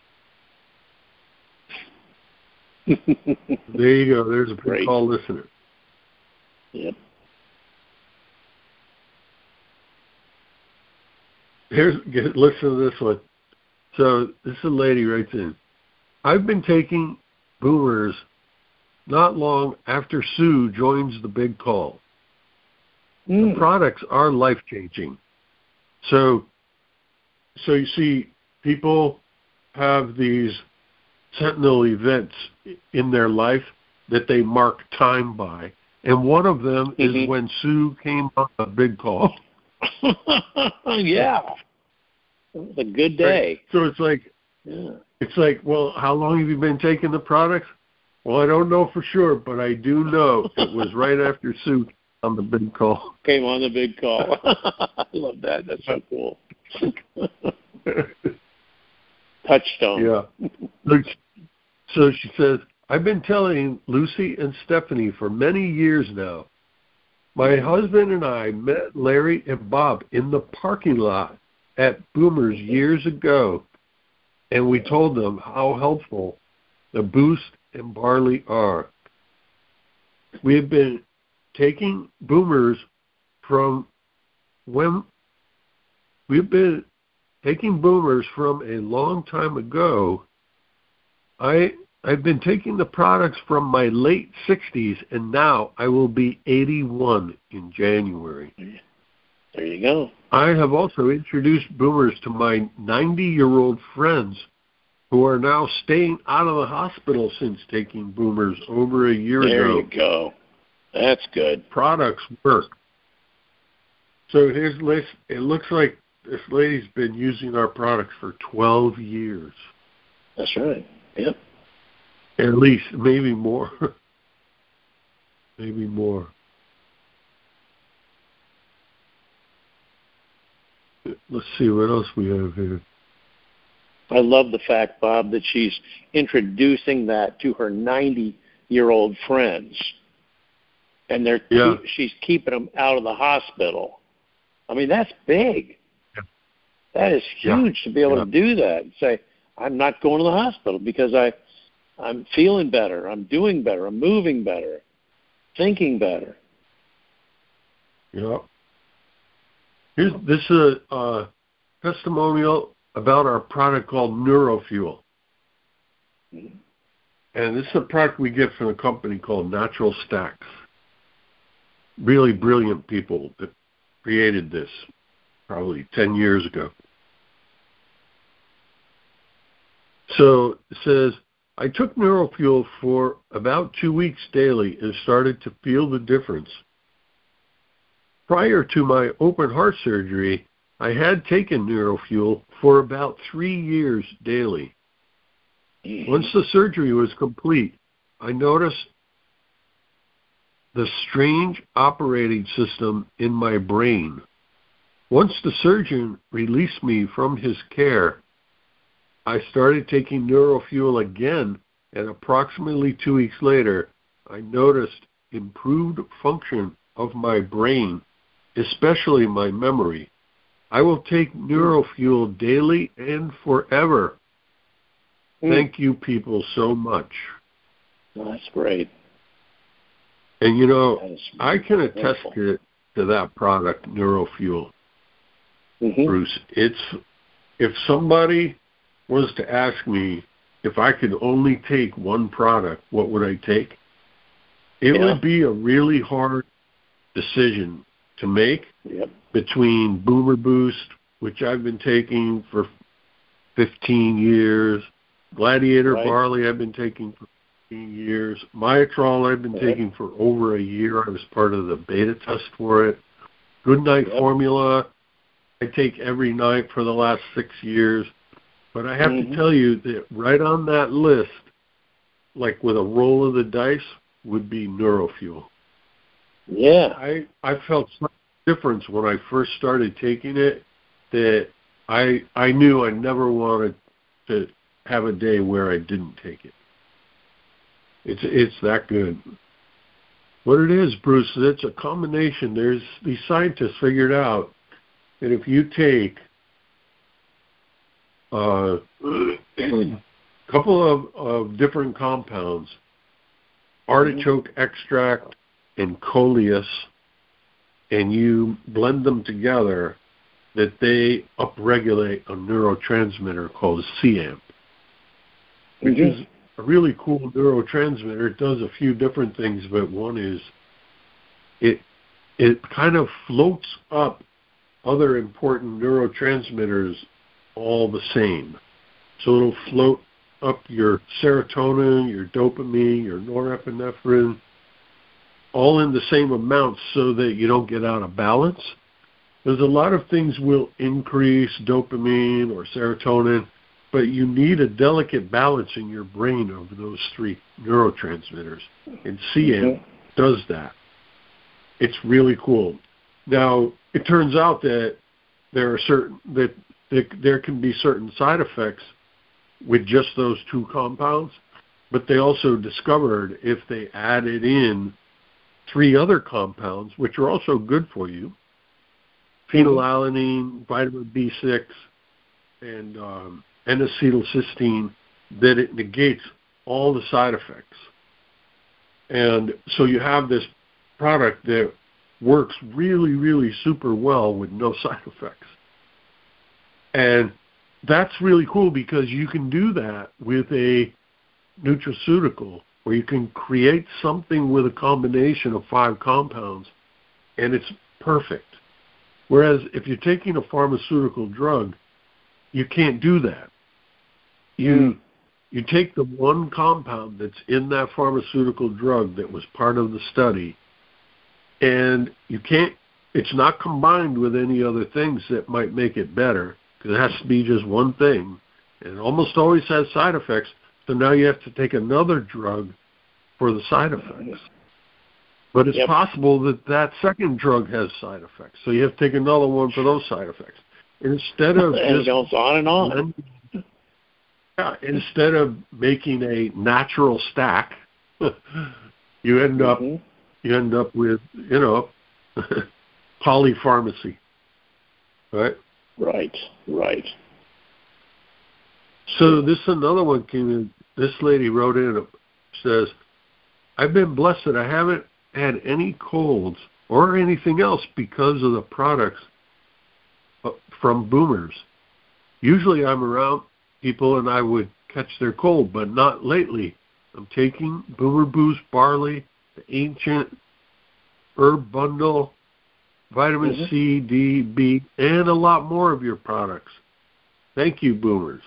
Speaker 3: There you go. There's a Big Call listener.
Speaker 1: Yep.
Speaker 3: Listen to this one. So this is a lady writes in. I've been taking Boomers not long after Sue joins the Big Call. The products are life-changing. So you see, people have these sentinel events in their life that they mark time by. And one of them is when Sue came on the Big Call.
Speaker 1: Yeah. It was a good day.
Speaker 3: Right. So it's like, well, how long have you been taking the products? Well, I don't know for sure, but I do know it was right after Sue on the Big Call.
Speaker 1: Came on the Big Call. I love that. That's so cool. Touchstone.
Speaker 3: Yeah. So she says, I've been telling Lucy and Stephanie for many years now. My husband and I met Larry and Bob in the parking lot at Boomers years ago, and we told them how helpful the Boost and Barley are. We have been taking Boomers from a long time ago. I've been taking the products from my late 60s, and now I will be 81 in January.
Speaker 1: There you go.
Speaker 3: I have also introduced Boomers to my 90-year-old friends who are now staying out of the hospital since taking Boomers over a year ago.
Speaker 1: There you go. That's good.
Speaker 3: Products work. So here's the list. It looks like this lady's been using our products for 12 years.
Speaker 1: That's right. Yep.
Speaker 3: At least, maybe more. Maybe more. let's see what else we have here.
Speaker 1: I love the fact, Bob, that she's introducing that to her 90-year-old friends, and she's keeping them out of the hospital. I mean, that's big.
Speaker 3: Yeah.
Speaker 1: That is huge to be able to do that and say, I'm not going to the hospital because I'm feeling better, I'm doing better, I'm moving better, thinking better.
Speaker 3: Yeah. This is a testimonial about our product called NeuroFuel. And this is a product we get from a company called Natural Stacks. Really brilliant people that created this probably 10 years ago. So it says, I took NeuroFuel for about 2 weeks daily and started to feel the difference. Prior to my open heart surgery, I had taken NeuroFuel for about 3 years daily. Once the surgery was complete, I noticed the strange operating system in my brain. Once the surgeon released me from his care, I started taking NeuroFuel again, and approximately 2 weeks later, I noticed improved function of my brain, especially my memory. I will take NeuroFuel daily and forever. Thank you, people, so much.
Speaker 1: Well, that's great.
Speaker 3: And, you know, I can attest to that product, NeuroFuel. Bruce, if somebody was to ask me if I could only take one product, what would I take? It would be a really hard decision to make between Boomer Boost, which I've been taking for 15 years, Gladiator Barley I've been taking for 15 years, Myotrol I've been taking for over a year. I was part of the beta test for it. Goodnight Formula I take every night for the last 6 years. But I have to tell you that right on that list, like with a roll of the dice, would be NeuroFuel.
Speaker 1: Yeah.
Speaker 3: I felt some difference when I first started taking it that I knew I never wanted to have a day where I didn't take it. It's that good. What it is, Bruce, it's a combination. These scientists figured out that if you take a couple of different compounds, artichoke extract and coleus, and you blend them together, that they upregulate a neurotransmitter called CAMP, which is a really cool neurotransmitter. It does a few different things, but one is it kind of floats up other important neurotransmitters all the same. So it'll float up your serotonin, your dopamine, your norepinephrine, all in the same amount so that you don't get out of balance. There's a lot of things will increase dopamine or serotonin, but you need a delicate balance in your brain of those three neurotransmitters. And CAMP does that. It's really cool. Now, it turns out that there can be certain side effects with just those two compounds, but they also discovered if they added in 3 other compounds, which are also good for you, phenylalanine, vitamin B6, and N-acetylcysteine, that it negates all the side effects. And so you have this product that works really, really super well with no side effects. And that's really cool because you can do that with a nutraceutical, where you can create something with a combination of 5 compounds, and it's perfect. Whereas if you're taking a pharmaceutical drug, you can't do that. You take the one compound that's in that pharmaceutical drug that was part of the study, and it's not combined with any other things that might make it better, because it has to be just one thing, and it almost always has side effects. So now you have to take another drug for the side effects. But it's possible that second drug has side effects, so you have to take another one for those side effects. instead of
Speaker 1: and it
Speaker 3: just
Speaker 1: goes on and on.
Speaker 3: instead of making a natural stack, you end up with polypharmacy, right?
Speaker 1: Right.
Speaker 3: So this another one came in. This lady wrote in, says, "I've been blessed that I haven't had any colds or anything else because of the products from Boomers. Usually I'm around people and I would catch their cold, but not lately. I'm taking Boomer Boost Barley, the Ancient Herb Bundle, vitamin C, D, B, and a lot more of your products. Thank you, Boomers."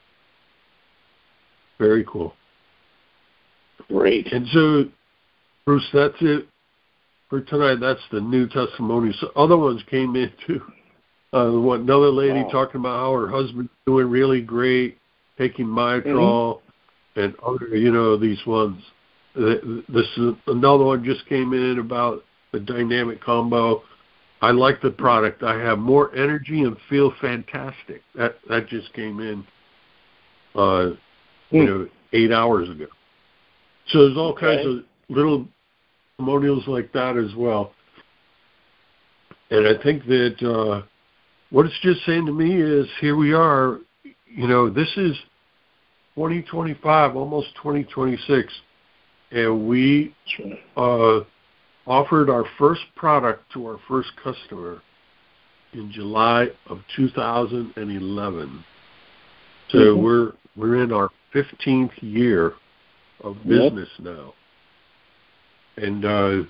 Speaker 3: Very cool.
Speaker 1: Great.
Speaker 3: And so, Bruce, that's it for tonight. That's the new testimony. So other ones came in too. Another lady talking about how her husband's doing really great, taking Mitrol, and other, these ones. This is another one just came in about the dynamic combo. I like the product. I have more energy and feel fantastic. That just came in, 8 hours ago. So there's all kinds of little testimonials like that as well. And I think that what it's just saying to me is, here we are, this is 2025, almost 2026, and we offered our first product to our first customer in July of 2011. So we're in our 15th year of business now. And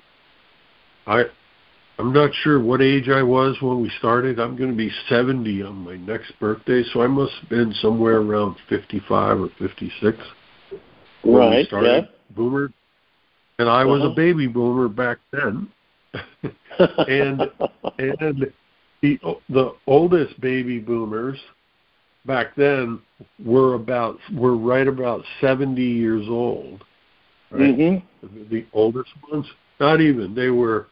Speaker 3: I'm not sure what age I was when we started. I'm going to be 70 on my next birthday, so I must have been somewhere around 55 or 56 when we started Boomer. And I was a baby boomer back then. and the oldest baby boomers back then were right about 70 years old. Right? The oldest ones, not even. They were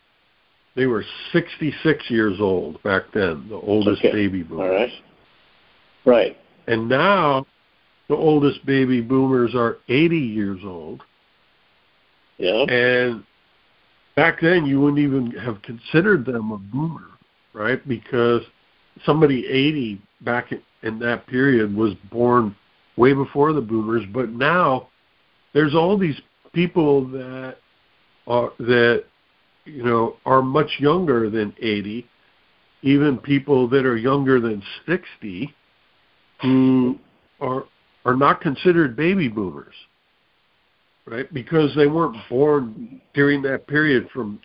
Speaker 3: 66 years old back then, the oldest baby boomers.
Speaker 1: All right. Right.
Speaker 3: And now the oldest baby boomers are 80 years old.
Speaker 1: Yeah.
Speaker 3: And back then you wouldn't even have considered them a boomer, right? Because somebody 80 back in that period was born way before the boomers. But now there's all these people that are much younger than 80, even people that are younger than 60, who are not considered baby boomers, right? Because they weren't born during that period from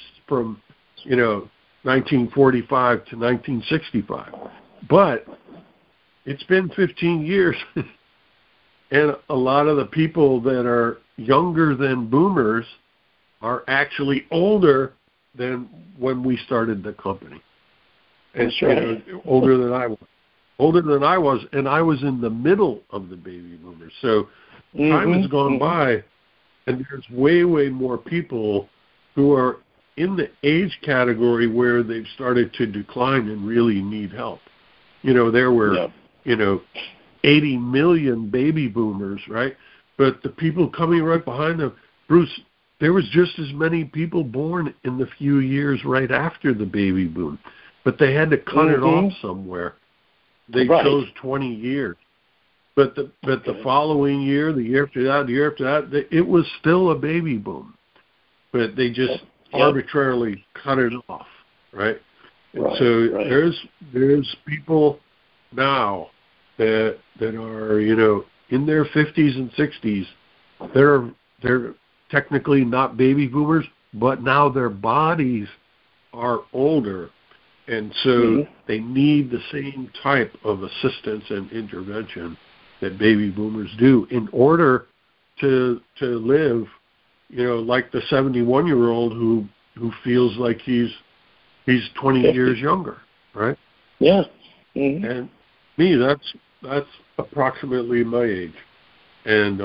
Speaker 3: 1945 to 1965. But it's been 15 years, and a lot of the people that are younger than boomers are actually older than when we started the company. And older than I was, and I was in the middle of the baby boomers. So time has gone by, and there's way, way more people who are in the age category where they've started to decline and really need help. There were, 80 million baby boomers, right? But the people coming right behind them, Bruce, there was just as many people born in the few years right after the baby boom, but they had to cut it off somewhere. They chose 20 years, but the following year, the year after that, it was still a baby boom, but they just arbitrarily cut it off, right? And so there's people now that are in their 50s and 60s. They're technically not baby boomers, but now their bodies are older, and so they need the same type of assistance and intervention that baby boomers do in order to live, like the 71-year-old who feels like he's 20 years younger, right?
Speaker 1: Yeah.
Speaker 3: And me, that's approximately my age. And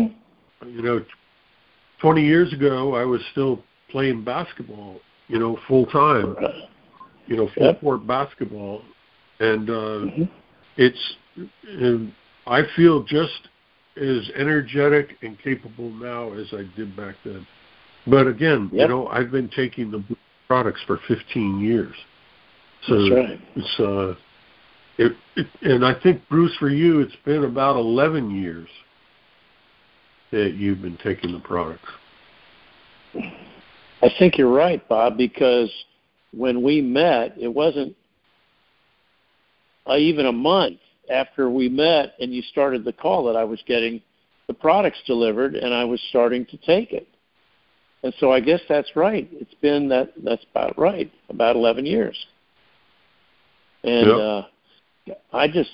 Speaker 3: 20 years ago, I was still playing basketball, full time, full court basketball, And I feel just as energetic and capable now as I did back then. But again, I've been taking the products for 15 years. So
Speaker 1: that's right.
Speaker 3: And I think, Bruce, for you, it's been about 11 years that you've been taking the products.
Speaker 1: I think you're right, Bob, because when we met, it wasn't even a month after we met and you started the call that I was getting the products delivered and I was starting to take it. And so I guess that's right. It's been that's about right, about 11 years. And I just,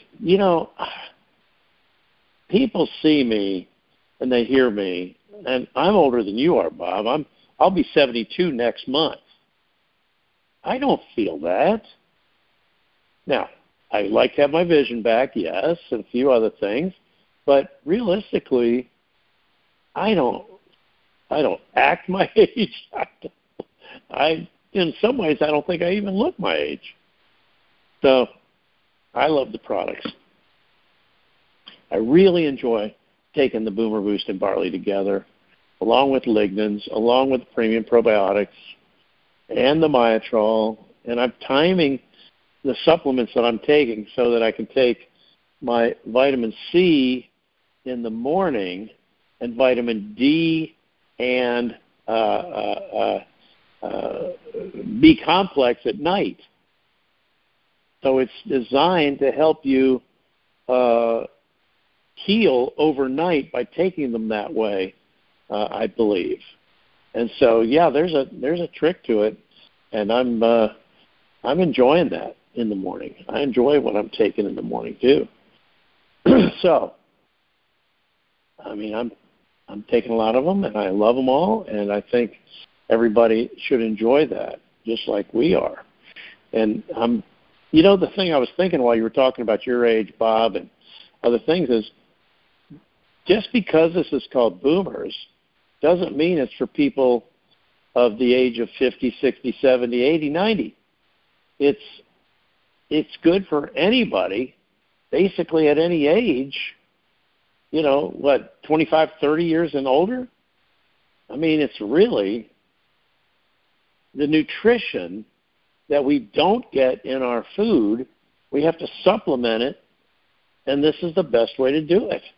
Speaker 1: people see me and they hear me, and I'm older than you are, Bob. I'll be 72 next month. I don't feel that. Now, I like to have my vision back, yes, and a few other things, but realistically, I don't act my age. In some ways, I don't think I even look my age. So, I love the products. I really enjoy taking the Boomer Boost and barley together, along with lignans, along with premium probiotics, and the Myotrol, and I'm timing the supplements that I'm taking so that I can take my vitamin C in the morning and vitamin D and B complex at night. So it's designed to help you heal overnight by taking them that way, I believe. And so, there's a trick to it, and I'm enjoying that in the morning. I enjoy what I'm taking in the morning too. So, I mean, I'm taking a lot of them, and I love them all, and I think everybody should enjoy that, just like we are. And the thing I was thinking while you were talking about your age, Bob, and other things is, just because this is called Boomers doesn't mean it's for people of the age of 50, 60, 70, 80, 90. It's good for anybody, basically at any age, 25, 30 years and older? I mean, it's really the nutrition that we don't get in our food. We have to supplement it, and this is the best way to do it.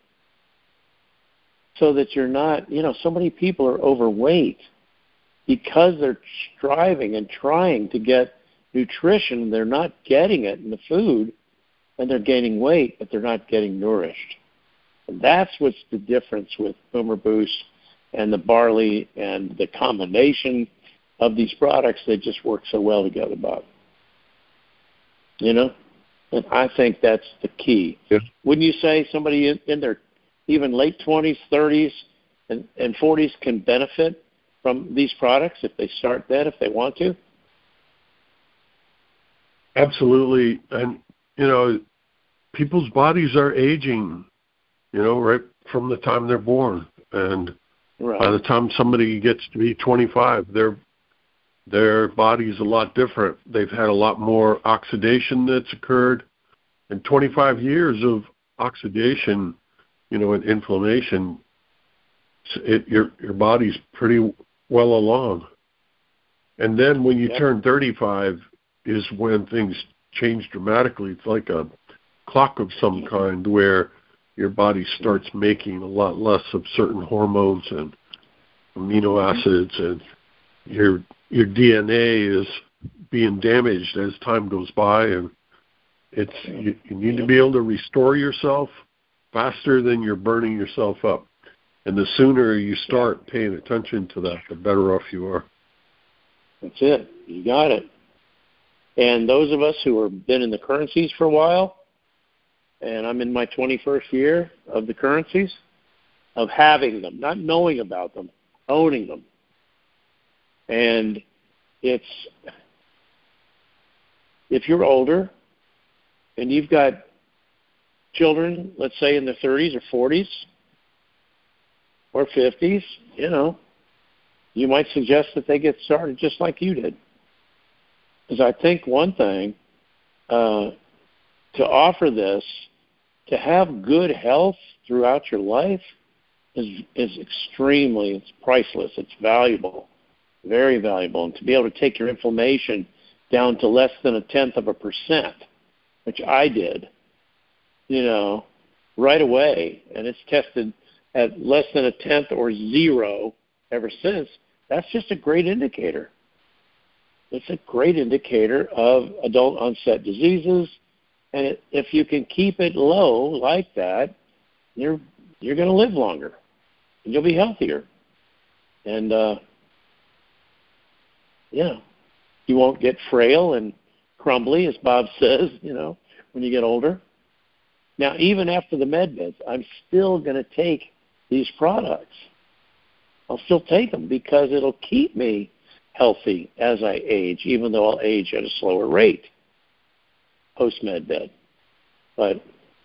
Speaker 1: So that you're not, so many people are overweight because they're striving and trying to get nutrition. They're not getting it in the food, and they're gaining weight, but they're not getting nourished. And that's what's the difference with Boomer Boost and the barley and the combination of these products. They just work so well together, Bob. And I think that's the key.
Speaker 3: Yeah.
Speaker 1: Wouldn't you say somebody in their even late 20s, 30s, and 40s can benefit from these products if they start that, if they want to?
Speaker 3: Absolutely. And, people's bodies are aging, right from the time they're born. And by the time somebody gets to be 25, their body's a lot different. They've had a lot more oxidation that's occurred. And 25 years of oxidation, and inflammation, your body's pretty well along. And then when you turn 35 is when things change dramatically. It's like a clock of some kind where your body starts making a lot less of certain hormones and amino acids, and your DNA is being damaged as time goes by, and you need to be able to restore yourself faster than you're burning yourself up. And the sooner you start paying attention to that, the better off you are.
Speaker 1: That's it. You got it. And those of us who have been in the currencies for a while, and I'm in my 21st year of the currencies, of having them, not knowing about them, owning them. And if you're older and you've got children, let's say in their 30s or 40s or 50s, you might suggest that they get started just like you did. Because I think one thing, to offer this, to have good health throughout your life is extremely, it's priceless, it's valuable, very valuable. And to be able to take your inflammation down to less than 0.1%, which I did, right away, and it's tested at less than 1/10 or 0 ever since, that's just a great indicator. It's a great indicator of adult onset diseases, and if you can keep it low like that, you're going to live longer, and you'll be healthier, and you won't get frail and crumbly, as Bob says, when you get older. Now, even after the med meds, I'm still going to take these products. I'll still take them because it'll keep me healthy as I age, even though I'll age at a slower rate post-med bed. But,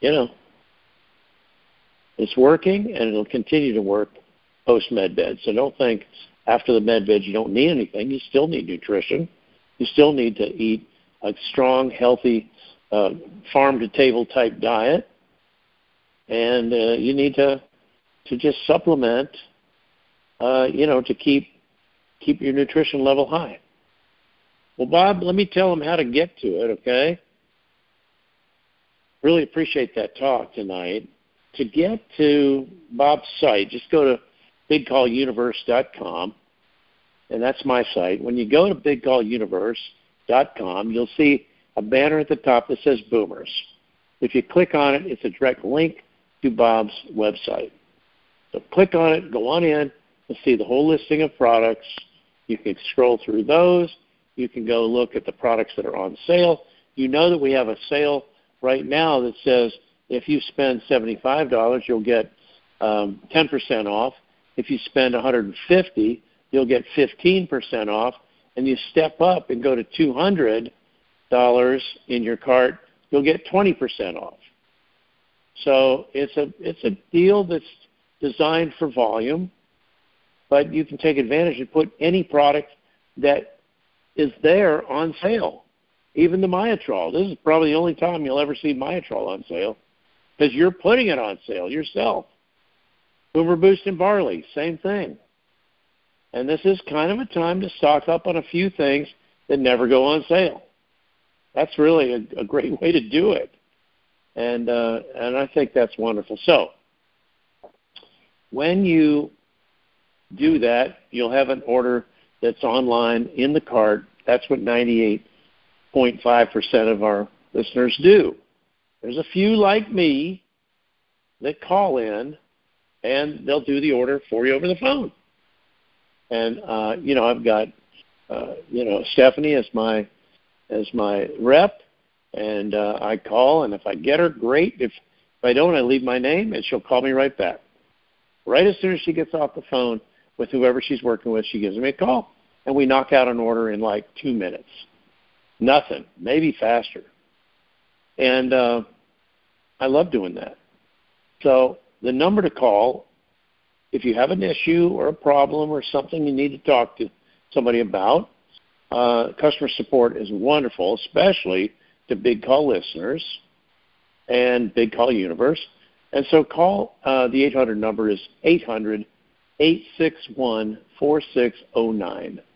Speaker 1: it's working, and it'll continue to work post-med bed. So don't think after the med bed you don't need anything. You still need nutrition. You still need to eat a strong, healthy, farm-to-table type diet. And you need to just supplement, to keep your nutrition level high. Well, Bob, let me tell them how to get to it, okay? Really appreciate that talk tonight. To get to Bob's site, just go to bigcalluniverse.com, and that's my site. When you go to bigcalluniverse.com, you'll see a banner at the top that says Boomers. If you click on it, it's a direct link to Bob's website. So click on it, go on in, and see the whole listing of products. You can scroll through those. You can go look at the products that are on sale. You know that we have a sale right now that says if you spend $75, you'll get 10% off. If you spend $150, you'll get 15% off. And you step up and go to $200 in your cart, you'll get 20% off. So it's a deal that's designed for volume, but you can take advantage and put any product that is there on sale. Even the Myotrol. This is probably the only time you'll ever see Myotrol on sale because you're putting it on sale yourself. Boomer Boost and Barley, same thing. And this is kind of a time to stock up on a few things that never go on sale. That's really a great way to do it. And I think that's wonderful. So when you do that, you'll have an order that's online in the cart. That's what 98.5% of our listeners do. There's a few like me that call in, and they'll do the order for you over the phone. And, I've got, Stephanie as my rep, and I call, and if I get her, great. If I don't, I leave my name, and she'll call me right back. Right as soon as she gets off the phone with whoever she's working with, she gives me a call, and we knock out an order in like 2 minutes. Nothing, maybe faster. And I love doing that. So the number to call, if you have an issue or a problem or something you need to talk to somebody about, customer support is wonderful, especially to Big Call listeners and Big Call Universe. And so call, the 800 number is 800-861-4609.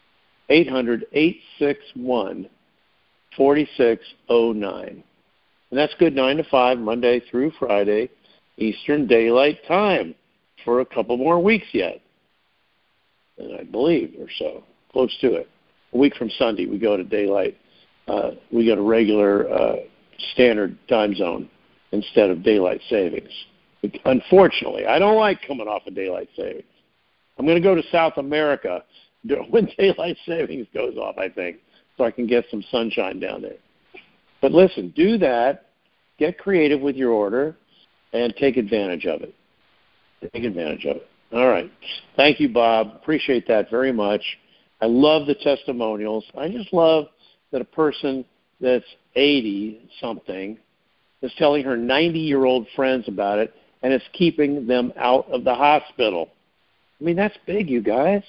Speaker 1: 800-861-4609. And that's good 9 to 5, Monday through Friday, Eastern Daylight Time for a couple more weeks yet. And I believe, or so, close to it. A week from Sunday, we go to daylight. We go to regular standard time zone instead of daylight savings. Unfortunately, I don't like coming off of daylight savings. I'm going to go to South America when daylight savings goes off, I think, so I can get some sunshine down there. But listen, do that. Get creative with your order and take advantage of it. Take advantage of it. All right. Thank you, Bob. Appreciate that very much. I love the testimonials. I just love that a person that's 80-something is telling her 90-year-old friends about it, and it's keeping them out of the hospital. I mean, that's big, you guys.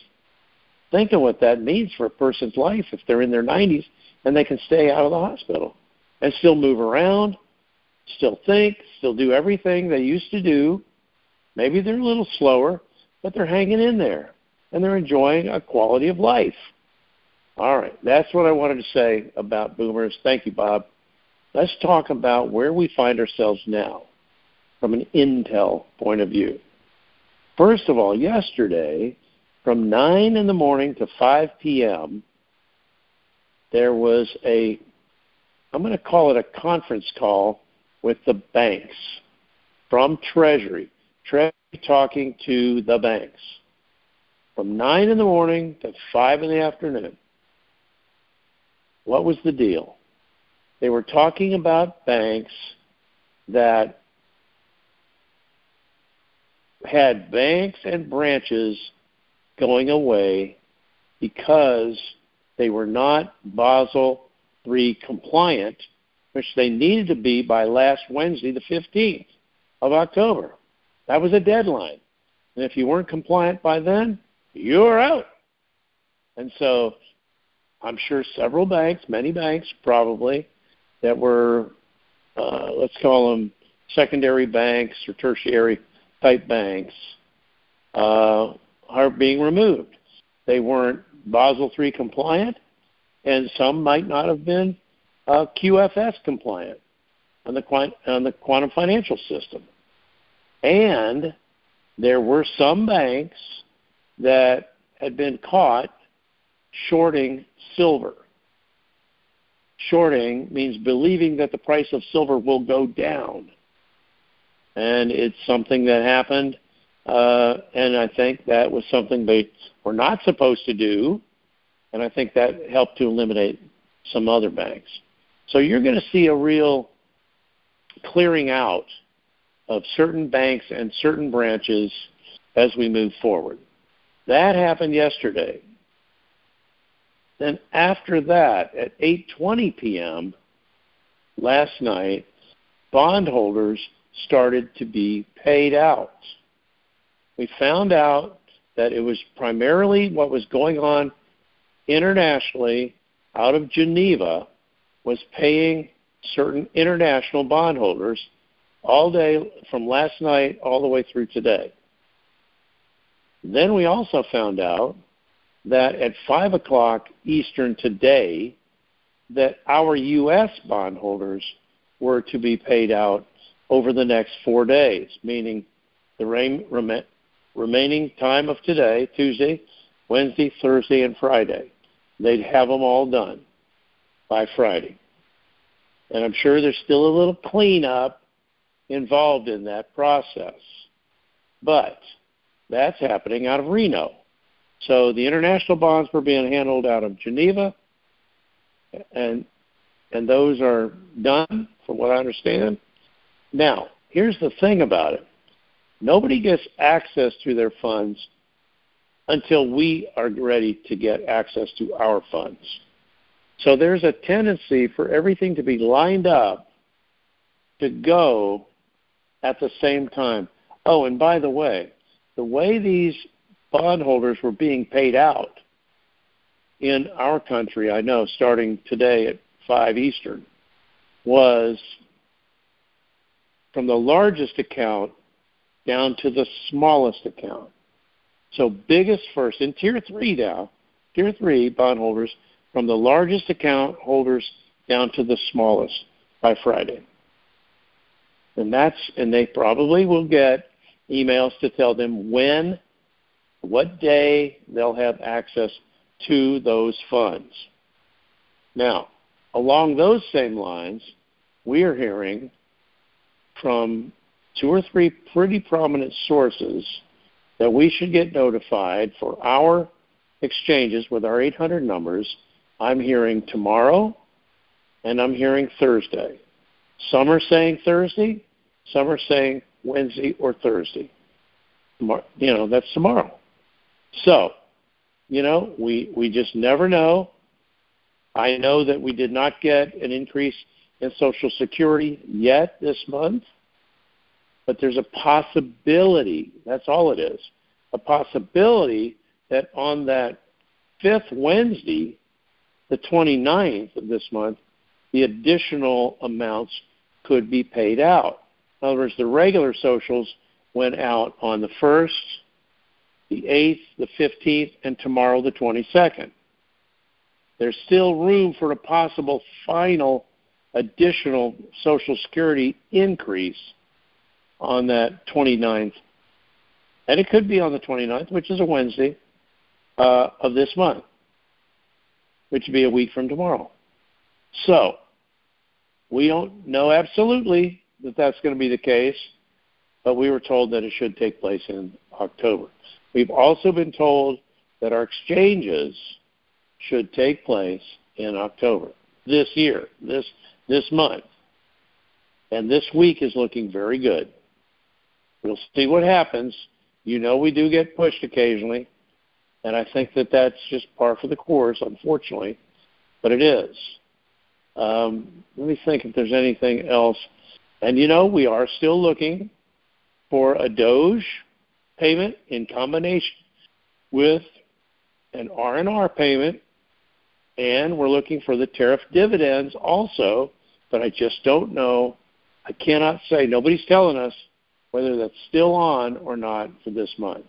Speaker 1: Think of what that means for a person's life if they're in their 90s and they can stay out of the hospital. and still move around, still think, still do everything they used to do. Maybe they're a little slower, but they're hanging in there, and they're enjoying a quality of life. All right, that's what I wanted to say about boomers. Thank you, Bob. Let's talk about where we find ourselves now from an intel point of view. First of all, yesterday, from 9 in the morning to 5 p.m., there was I'm going to call it a conference call with the banks from Treasury. Treasury talking to the banks from 9 in the morning to 5 in the afternoon. What was the deal? They were talking about banks that had banks and branches going away because they were not Basel III compliant, which they needed to be by last Wednesday, the 15th of October. That was a deadline. And if you weren't compliant by then, you're out. And so I'm sure several banks, many banks probably, that were, let's call them secondary banks or tertiary type banks, are being removed. They weren't Basel III compliant, and some might not have been QFS compliant on the quantum financial system. And there were some banks that had been caught shorting silver. Shorting means believing that the price of silver will go down. And it's something that happened, and I think that was something they were not supposed to do, and I think that helped to eliminate some other banks. So you're going to see a real clearing out of certain banks and certain branches as we move forward. That happened yesterday. Then after that, at 8:20 p.m. last night, bondholders started to be paid out. We found out that it was primarily what was going on internationally out of Geneva was paying certain international bondholders all day from last night all the way through today. Then we also found out that at 5 o'clock Eastern today that our U.S. bondholders were to be paid out over the next 4 days, meaning the remaining time of today, Tuesday, Wednesday, Thursday, and Friday. They'd have them all done by Friday. And I'm sure there's still a little cleanup involved in that process. But that's happening out of Reno. So the international bonds were being handled out of Geneva, and those are done, from what I understand. Now, here's the thing about it. Nobody gets access to their funds until we are ready to get access to our funds. So there's a tendency for everything to be lined up to go at the same time. Oh, and by the way these bondholders were being paid out in our country, I know, starting today at 5 Eastern, was from the largest account down to the smallest account. So biggest first, in Tier 3 now, Tier 3 bondholders from the largest account holders down to the smallest by Friday. And they probably will get emails to tell them what day they'll have access to those funds. Now, along those same lines, we are hearing from 2 or 3 pretty prominent sources that we should get notified for our exchanges with our 800 numbers. I'm hearing tomorrow, and I'm hearing Thursday. Some are saying Thursday, some are saying Wednesday or Thursday. That's tomorrow. So, we just never know. I know that we did not get an increase in Social Security yet this month, but there's a possibility, that's all it is, a possibility that on that 5th Wednesday, the 29th of this month, the additional amounts could be paid out. In other words, the regular socials went out on the 1st, the 8th, the 15th, and tomorrow the 22nd. There's still room for a possible final additional Social Security increase on that 29th. And it could be on the 29th, which is a Wednesday of this month, which would be a week from tomorrow. So we don't know absolutely that that's going to be the case, but we were told that it should take place in October. We've also been told that our exchanges should take place in October this year, this month. And this week is looking very good. We'll see what happens. You know we do get pushed occasionally, and I think that that's just par for the course, unfortunately, but it is. Let me think if there's anything else. And, we are still looking for a Doge payment in combination with an R&R payment, and we're looking for the tariff dividends also, but I just don't know. I cannot say. Nobody's telling us whether that's still on or not for this month.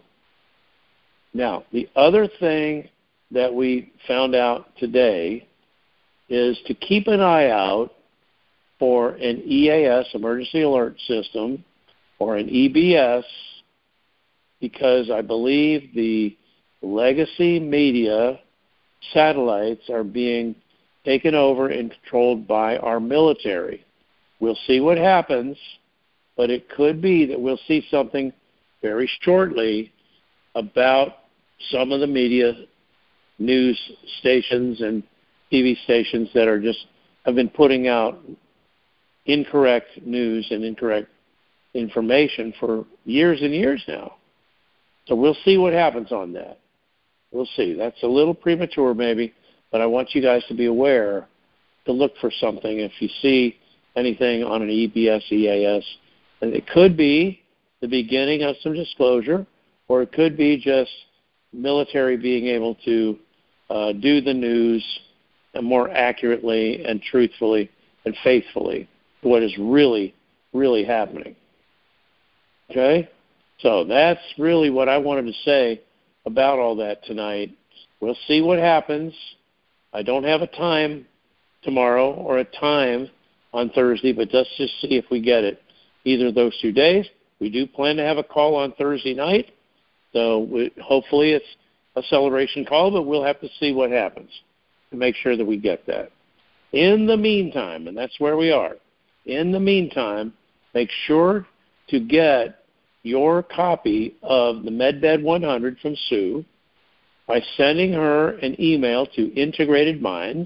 Speaker 1: Now, the other thing that we found out today is to keep an eye out for an EAS, Emergency Alert System, or an EBS, because I believe the legacy media satellites are being taken over and controlled by our military. We'll see what happens, but it could be that we'll see something very shortly about some of the media news stations and TV stations that have been putting out incorrect news and incorrect information for years and years now. So we'll see what happens on that. We'll see. That's a little premature maybe, but I want you guys to be aware to look for something if you see anything on an EBS, EAS. And it could be the beginning of some disclosure, or it could be just military being able to do the news more accurately and truthfully and faithfully to what is really, really happening. Okay? So that's really what I wanted to say about all that tonight. We'll see what happens. I don't have a time tomorrow or a time on Thursday, but let's just see if we get it either of those 2 days. We do plan to have a call on Thursday night, so hopefully it's a celebration call, but we'll have to see what happens to make sure that we get that. In the meantime, and that's where we are, in the meantime, make sure to get your copy of the MedBed 100 from Sue by sending her an email to Integrated Minds,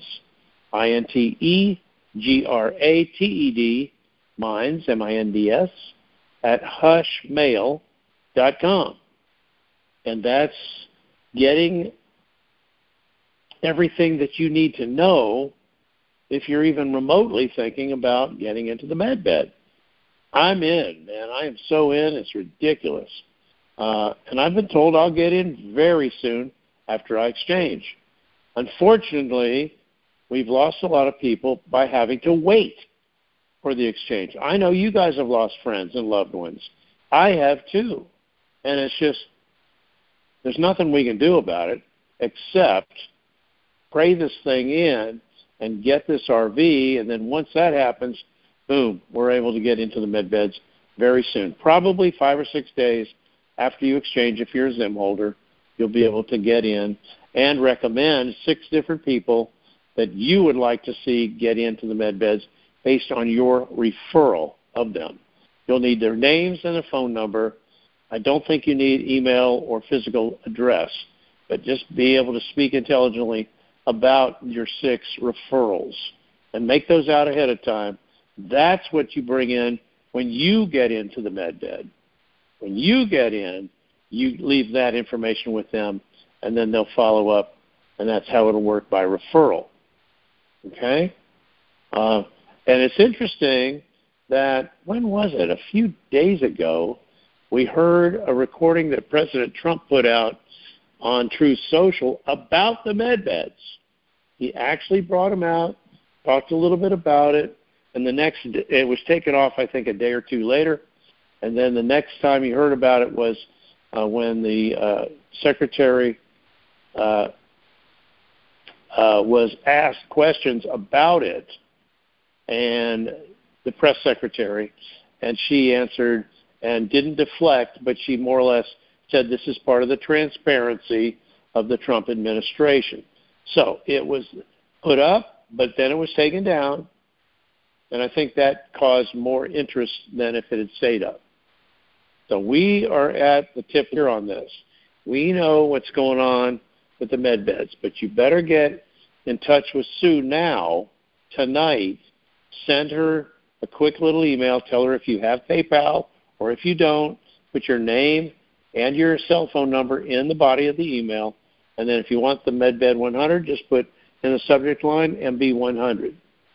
Speaker 1: INTEGRATED, Minds, MINDS, at hushmail.com. And that's getting everything that you need to know if you're even remotely thinking about getting into the MedBed. I'm in, man. I am so in. It's ridiculous. And I've been told I'll get in very soon after I exchange. Unfortunately, we've lost a lot of people by having to wait for the exchange. I know you guys have lost friends and loved ones. I have too. And it's just, there's nothing we can do about it except pray this thing in and get this RV, and then once that happens, boom, we're able to get into the med beds very soon. Probably 5 or 6 days after you exchange, if you're a Zim holder, you'll be able to get in and recommend 6 different people that you would like to see get into the med beds based on your referral of them. You'll need their names and a phone number. I don't think you need email or physical address, but just be able to speak intelligently about your 6 referrals and make those out ahead of time. That's what you bring in when you get into the med bed. When you get in, you leave that information with them, and then they'll follow up, and that's how it'll work by referral. Okay? And it's interesting that, when was it? A few days ago, we heard a recording that President Trump put out on Truth Social about the med beds. He actually brought them out, talked a little bit about it, and it was taken off, I think, a day or two later. And then the next time you heard about it was when the secretary was asked questions about it, and the press secretary, and she answered and didn't deflect, but she more or less said this is part of the transparency of the Trump administration. So it was put up, but then it was taken down, and I think that caused more interest than if it had stayed up. So we are at the tip here on this. We know what's going on with the med beds, but you better get in touch with Sue now, tonight. Send her a quick little email. Tell her if you have PayPal or if you don't, put your name and your cell phone number in the body of the email. And then if you want the MedBed 100, just put in the subject line MB 100.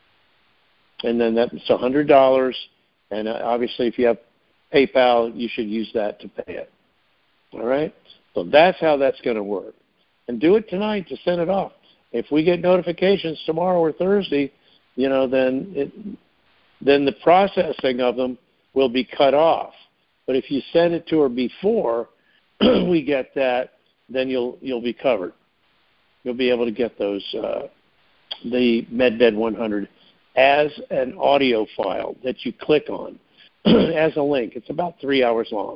Speaker 1: And then that's $100. And obviously if you have PayPal, you should use that to pay it. All right? So that's how that's going to work. And do it tonight to send it off. If we get notifications tomorrow or Thursday, then the processing of them will be cut off. But if you send it to her before we get that, then you'll be covered. You'll be able to get those the MedBed 100 as an audio file that you click on as a link. It's about 3 hours long.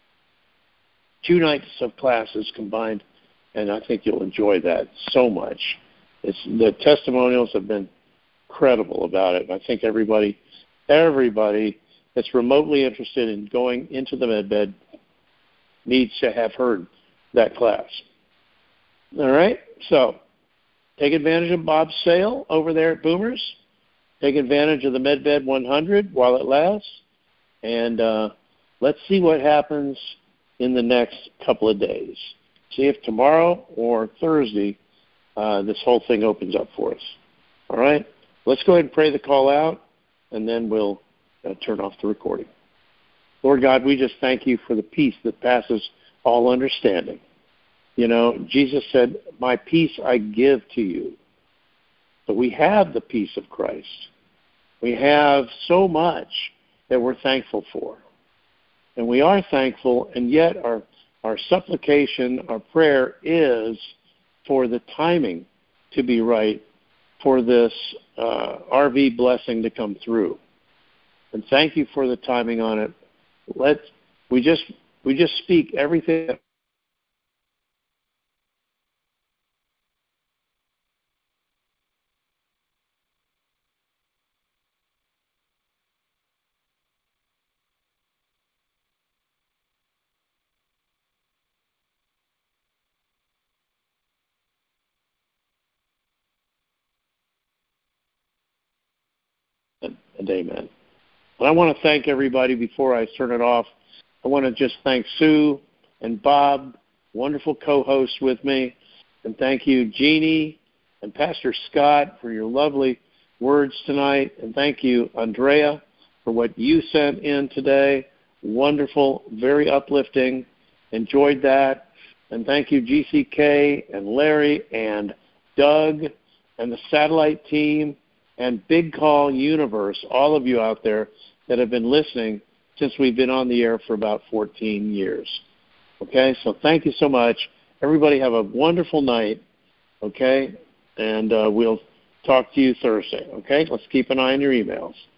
Speaker 1: 2 nights of classes combined, and I think you'll enjoy that so much. The testimonials have been incredible about it. I think everybody that's remotely interested in going into the MedBed needs to have heard that class. All right? So take advantage of Bob's sale over there at Boomers. Take advantage of the MedBed 100 while it lasts. And let's see what happens in the next couple of days. See if tomorrow or Thursday this whole thing opens up for us. All right? Let's go ahead and pray the call out, and then we'll turn off the recording. Lord God, we just thank you for the peace that passes all understanding. Jesus said, my peace I give to you. So we have the peace of Christ. We have so much that we're thankful for. And we are thankful, and yet our supplication, our prayer is for the timing to be right for this RV blessing to come through. And thank you for the timing on it. We just speak everything. And amen. And I want to thank everybody before I turn it off. I want to just thank Sue and Bob, wonderful co-hosts with me. And thank you, Jeannie and Pastor Scott, for your lovely words tonight. And thank you, Andrea, for what you sent in today. Wonderful, very uplifting. Enjoyed that. And thank you, GCK and Larry and Doug and the satellite team and Big Call Universe, all of you out there that have been listening since we've been on the air for about 14 years. Okay, so thank you so much. Everybody have a wonderful night, okay? And we'll talk to you Thursday, okay? Let's keep an eye on your emails.